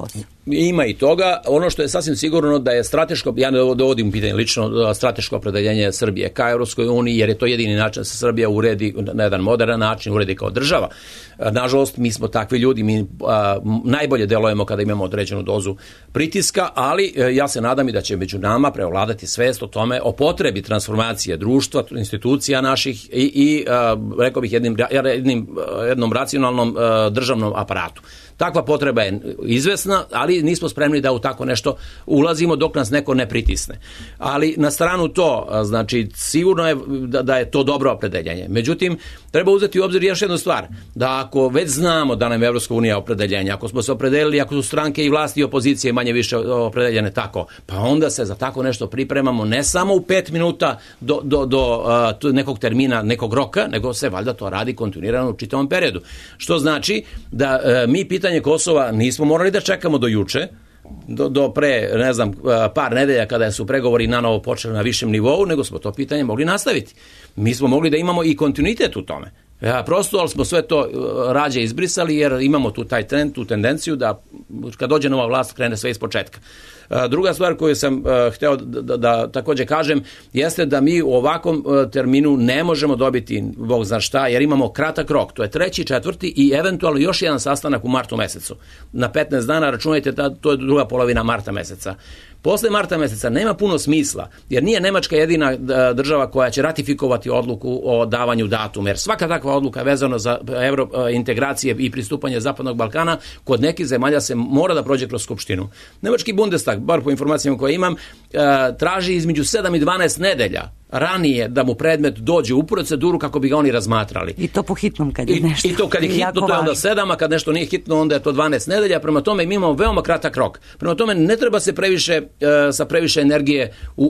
Ima i toga. Ono što je sasvim sigurno da je strateško, ja ne dovodim pitanje lično, strateško opredeljenje Srbije ka Evropskoj uniji, jer je to jedini način da se Srbija uredi na jedan moderan način, uredi kao država. Nažalost, mi smo takvi ljudi, mi a, najbolje delujemo kada imamo određenu dozu pritiska, ali ja se nadam i da će među nama prevladati svest o tome, o potrebi transformacije društva, institucija naših i, i a, rekao bih jednim, jednim, jednom racionalnom a, državnom aparatu. Takva potreba je izvesna, ali nismo spremni da u tako nešto ulazimo dok nas neko ne pritisne. Ali na stranu to, znači sigurno je da, da je to dobro opredeljenje. Međutim, treba uzeti u obzir još jednu stvar, da ako već znamo da nam je Evropska unija opredeljenje, ako smo se opredelili, ako su stranke i vlasti i opozicije manje više opredeljene tako, pa onda se za tako nešto pripremamo ne samo u pet minuta do, do, do uh, nekog termina, nekog roka, nego se valjda to radi kontinuirano u čitavom periodu. Što znači da uh, mi pitamo pitanje Kosova nismo morali da čekamo do juče, do, do pre, ne znam, par nedelja kada su pregovori nanovo počeli na višem nivou, nego smo to pitanje mogli nastaviti. Mi smo mogli da imamo i kontinuitet u tome. Ja, prosto, ali smo sve to rađe izbrisali jer imamo tu taj trend, tu tendenciju da kad dođe nova vlast krene sve iz početka. Druga stvar koju sam uh, hteo da, da, da takođe kažem jeste da mi u ovakvom uh, terminu ne možemo dobiti Bog zna šta, jer imamo kratak rok, to je treći, četvrti i eventualno još jedan sastanak u martu mesecu. Na petnaest dana računajte da to je druga polovina marta meseca. Posle marta meseca nema puno smisla, jer nije Nemačka jedina država koja će ratifikovati odluku o davanju datuma, jer svaka takva odluka vezana za evro, integracije i pristupanje Zapadnog Balkana kod nekih zemalja se mora da prođe kroz Skupštinu. Nemački Bundestag, bar po informacijama koje imam, traži između sedam i dvanaest nedelja ranije da mu predmet dođe u proceduru kako bi ga oni razmatrali. I to po hitnom kad je nešto. I, i to kad je hitno, to je onda sedam, a kad nešto nije hitno, onda je to dvanaest nedelja. Prema tome mi imamo veoma kratak rok. Prema tome ne treba se previše, uh, sa previše energije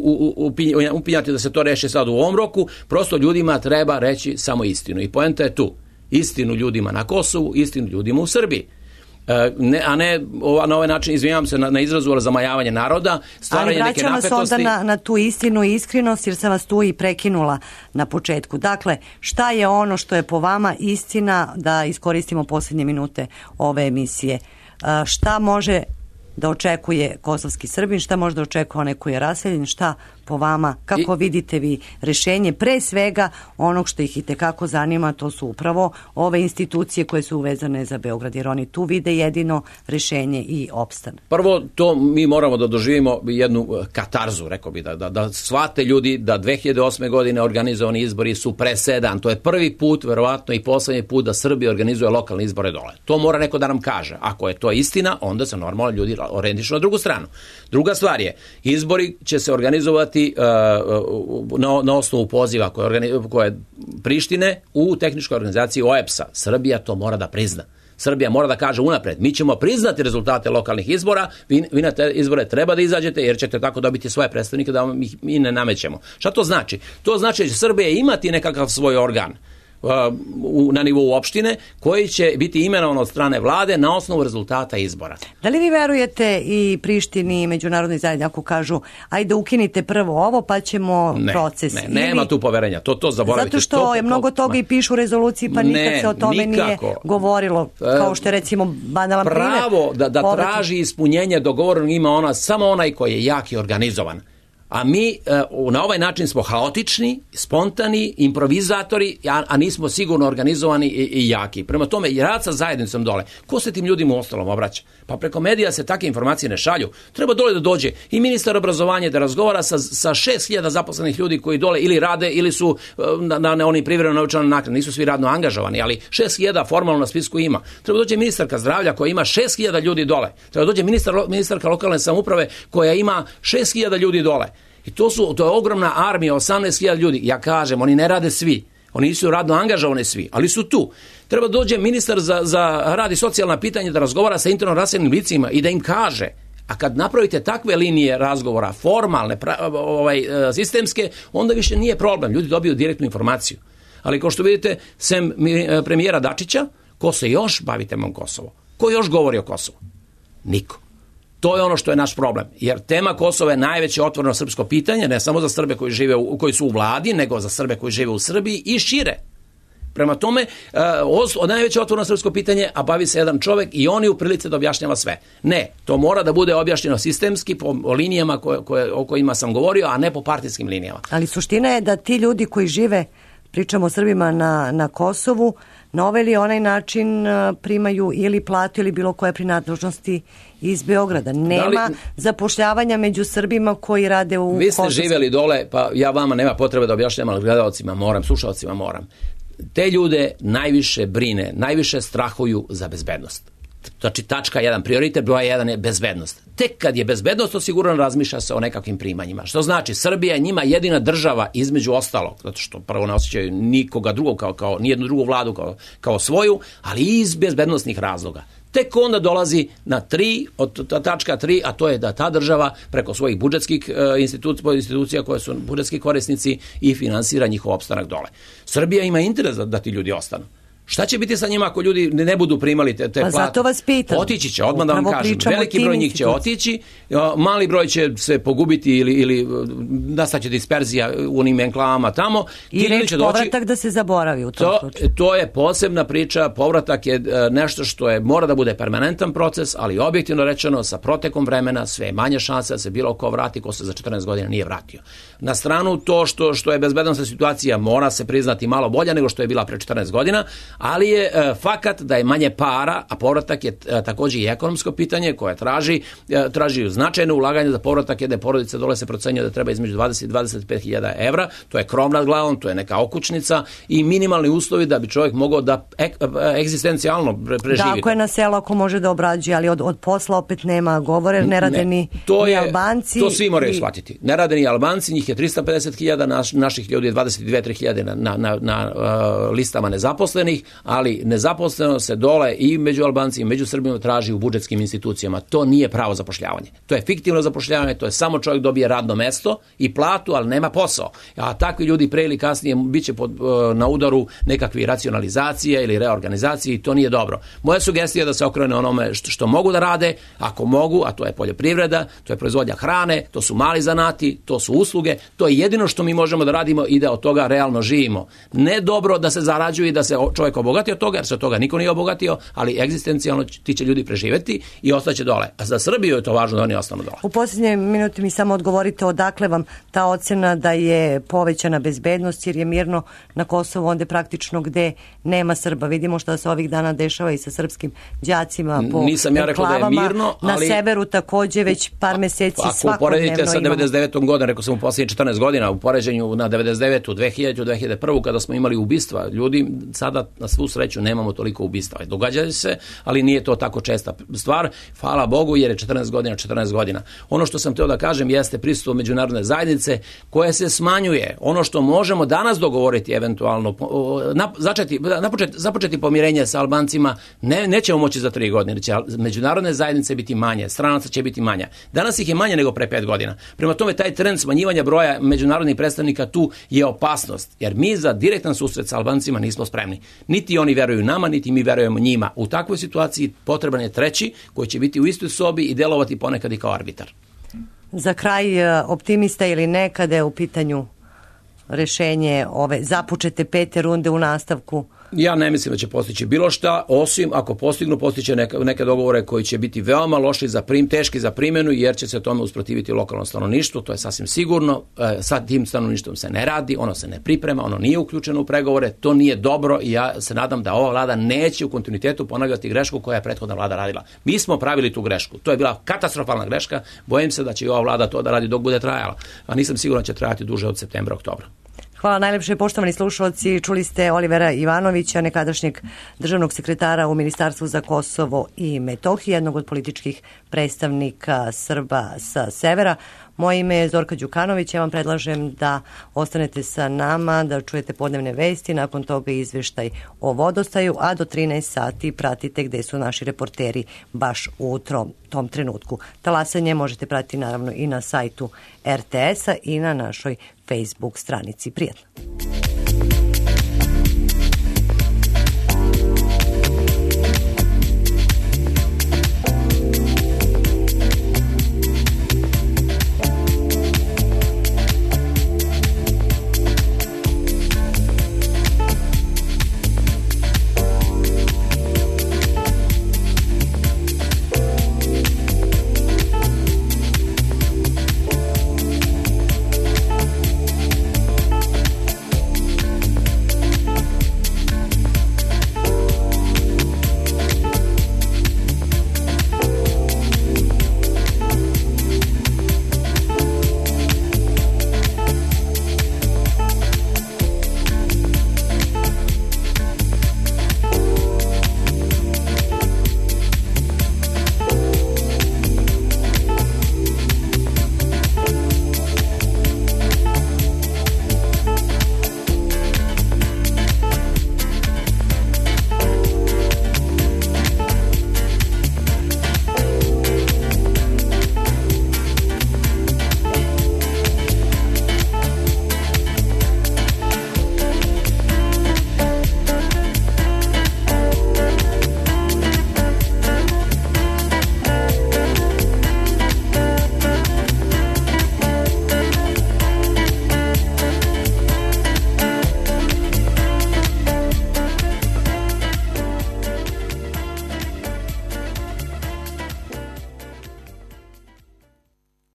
upinjati da se to reši sad u ovom roku. Prosto ljudima treba reći samo istinu. I poenta je tu. Istinu ljudima na Kosovu, istinu ljudima u Srbiji. Ne, a ne ova, na ovaj način, izvinjavam se na, na izrazu, ali zamajavanje naroda, stvaranje neke napetosti. Ali vraćamo se onda na, na tu istinu i iskrenost, jer sam vas tu i prekinula na početku. Dakle, šta je ono što je po vama istina, da iskoristimo posljednje minute ove emisije? Šta može da očekuje kosovski Srbin, šta može da očekuje onaj koji je raseljen, šta po vama, kako I, vidite vi rešenje, pre svega onog što ih i tekako zanima, to su upravo ove institucije koje su uvezane za Beograd, jer oni tu vide jedino rešenje i opstan. Prvo, to mi moramo da doživimo jednu katarzu, rekao bi, da, da, da shvate ljudi da dve hiljade osme godine organizovani izbori su presedan. To je prvi put, verovatno i poslednji put da Srbija organizuje lokalne izbore dole. To mora neko da nam kaže. Ako je to istina, onda se normalno ljudi orijentišu na drugu stranu. Druga stvar je, izbori će se organizovati uh, na, na osnovu poziva koje, organi, koje Prištine u tehničkoj organizaciji O E B S-a. Srbija to mora da prizna. Srbija mora da kaže unapred, mi ćemo priznati rezultate lokalnih izbora, vi, vi na te izbore treba da izađete jer ćete tako dobiti svoje predstavnike da vam ih mi ne namećemo. Šta to znači? To znači da će Srbija imati nekakav svoj organ na nivou opštine koji će biti imenovan od strane vlade na osnovu rezultata izbora. Da li vi verujete i Prištini i međunarodnoj zajednici ako kažu ajde ukinite prvo ovo pa ćemo ne, proces? Ne, nema ili... tu poverenja, to, to zaboravite. Zato što to, je mnogo toga i pišu u rezoluciji pa nikad ne, se o tome nikako. Nije govorilo, kao što je recimo banalan primjer. Pravo da, da traži ispunjenje dogovorenog ima ona, samo onaj koji je jak i organizovan. A mi uh, na ovaj način smo haotični, spontani, improvizatori, a, a nismo sigurno organizovani i, i jaki. Prema tome, i rad sa zajednicom dole. Ko se tim ljudima u ostalom obraća? Pa preko medija se takve informacije ne šalju. Treba dole da dođe i ministar obrazovanja da razgovara sa, sa šest hiljada zaposlenih ljudi koji dole ili rade ili su uh, na, na, na oni privremeno novčane naknade. Nisu svi radno angažovani, ali šest hiljada formalno na spisku ima. Treba dođe ministarka zdravlja koja ima šest hiljada ljudi dole. Treba dođe ministar, ministarka lokalne samouprave koja ima šest hiljada ljudi dole. I to su, to je ogromna armija, osamnaest hiljada ljudi. Ja kažem, oni ne rade svi. Oni nisu radno angažovani svi, ali su tu. Treba dođe ministar za, za rad i socijalna pitanja da razgovara sa interno raseljenim licima i da im kaže. A kad napravite takve linije razgovora, formalne, pra, ovaj, sistemske, onda više nije problem. Ljudi dobiju direktnu informaciju. Ali kao što vidite, sem premijera Dačića, ko se još bavi temom Kosovo? Ko još govori o Kosovu? Niko. To je ono što je naš problem, jer tema Kosova je najveće otvoreno srpsko pitanje, ne samo za Srbe koji žive u, koji su u vladi, nego za Srbe koji žive u Srbiji i šire. Prema tome, od najveće otvoreno srpsko pitanje, a bavi se jedan čovek i on je u prilici da objašnjava sve. Ne, to mora da bude objašnjeno sistemski po linijama koje, koje, o kojima sam govorio, a ne po partijskim linijama. Ali suština je da ti ljudi koji žive, pričamo o Srbima na, na Kosovu, na ovaj ili onaj način primaju ili platu ili bilo koje prinadležnosti iz Beograda. Nema da li, zapošljavanja među Srbima koji rade u Kosovu. Vi ste živjeli dole, pa ja vama nema potrebe da objašnjam, ali gledalcima moram, slušalcima moram. Te ljude najviše brine, najviše strahuju za bezbednost. Znači, tačka jedan, prioritet broj jedan je bezbednost. Tek kad je bezbednost osigurana, razmišlja se o nekakvim primanjima. Što znači, Srbija je njima jedina država između ostalog, zato što prvo ne osjećaju nikoga drugog, kao, kao nijednu drugu vladu kao, kao svoju, ali i iz bezbednostnih razloga. Tek onda dolazi na tri, od tačka tri, a to je da ta država preko svojih budžetskih institucija, institucija koje su budžetski korisnici i finansira njihov opstanak dole. Srbija ima interes da, da ti ljudi ostanu. Šta će biti sa njima ako ljudi ne budu primali te, te pa plate? Zato vas pitam. Otići će, odmah da vam kažem. Veliki broj njih će otići, mali broj će se pogubiti ili, ili nastaće disperzija u onim enklavama tamo. I reč povratak doći, da se zaboravi u tom to, slučaju. To je posebna priča, povratak je nešto što je, mora da bude permanentan proces, ali objektivno rečeno sa protekom vremena sve je manje šanse da se bilo ko vrati ko se za četrnaest godina nije vratio. Na stranu to što, što je bezbednosna situacija mora se priznati malo bolja nego što je bila pre četrnaest godina, ali je e, fakat da je manje para, a povratak je e, također i ekonomsko pitanje koje traži, e, traži značajno ulaganje za povratak jedne porodice, dole se procenjuje da treba između dvadeset i dvadeset pet hiljada evra, to je krov nad glavom, to je neka okućnica i minimalni uslovi da bi čovjek mogao da ek, egzistencijalno preživi. Da, ako je na selo, ako može da obrađuje, ali od, od posla opet nema govore, ne rade ne, ni, to ni je, Albanci. To svi moraju i... shvatiti. Ne rade ni Albanci, njih je trista pedeset hiljada, naš, naših ljudi je dvadeset dve do tri hiljade na, na, na, na uh, listama nezaposlenih, ali nezaposleno se dole i među Albancima i među Srbima traži u budžetskim institucijama. To nije pravo zapošljavanje. To je fiktivno zapošljavanje, to je samo čovjek dobije radno mesto i platu, ali nema posao. A takvi ljudi pre ili kasnije biće pod, na udaru nekakve racionalizacije ili reorganizacije i to nije dobro. Moja sugestija je da se okrene onome što, što mogu da rade, ako mogu, a to je poljoprivreda, to je proizvodnja hrane, to su mali zanati, to su usluge, to je jedino što mi možemo da radimo i da od toga realno živimo. Ne dobro da se zarađuje i da se čovjek obogatio od toga, jer se od toga niko nije obogatio, ali egzistencijalno ti će ljudi preživeti i ostaće dole. A za Srbiju je to važno da oni ostanu dole. U posljednje minuti mi samo odgovorite odakle vam ta ocena da je povećana bezbednost, jer je mirno na Kosovu onda praktično gde nema Srba. Vidimo što se ovih dana dešava i sa srpskim đacima po Nisam ja rekao da je mirno, ali... Na severu također već par meseci svakodnevno ako uporedite sa imamo... devedeset devetom godina, rekao sam u posljednjih četrnaest godina, u poređenju na devedeset devetu, dve hiljade, dve hiljade prvu kada smo imali ubistva ljudi, sada na svu sreću nemamo toliko ubistva. Događaju se, ali nije to tako česta stvar. Hvala Bogu, jer je četrnaest godina, četrnaest godina. Ono što sam htio da kažem jeste prisustvo međunarodne zajednice koje se smanjuje. Ono što možemo danas dogovoriti eventualno, začeti, napočeti, započeti pomirenje sa Albancima, ne, nećemo moći za tri godine, će međunarodne zajednice biti manje, stranaca će biti manja. Danas ih je manje nego pre pet godina. Prema tome, taj trend smanjivanja broja međunarodnih predstavnika tu je opasnost, jer mi za direktan susret sa Albancima nismo spremni. Niti oni veruju nama, niti mi verujemo njima. U takvoj situaciji potreban je treći koji će biti u istoj sobi i delovati ponekad i kao arbitar. Za kraj, optimista ili ne kada je u pitanju rešenje ove započete pete runde u nastavku? Ja ne mislim da će postići bilo šta, osim ako postignu, postiće neke, neke dogovore koji će biti veoma loši za prim, teški za primjenu, jer će se tome usprotiviti lokalno stanovništvo, to je sasvim sigurno. E, sa tim stanovništvom se ne radi, ono se ne priprema, ono nije uključeno u pregovore, to nije dobro i ja se nadam da ova vlada neće u kontinuitetu ponavljati grešku koja je prethodna vlada radila. Mi smo pravili tu grešku, to je bila katastrofalna greška, bojim se da će i ova vlada to da radi dok bude trajala, a nisam siguran da će trajati duže od septembra, oktobra. Hvala najlepše, poštovani slušalci. Čuli ste Olivera Ivanovića, nekadašnjeg državnog sekretara u Ministarstvu za Kosovo i Metohiju, jednog od političkih predstavnika Srba sa severa. Moje ime je Zorka Đukanović. Ja vam predlažem da ostanete sa nama, da čujete podnevne vesti, nakon toga izveštaj o vodostaju, a do trinaest sati pratite gde su naši reporteri baš u tom, tom trenutku. Talasanje možete pratiti naravno i na sajtu er te esa i na našoj Facebook stranici. Prijatno.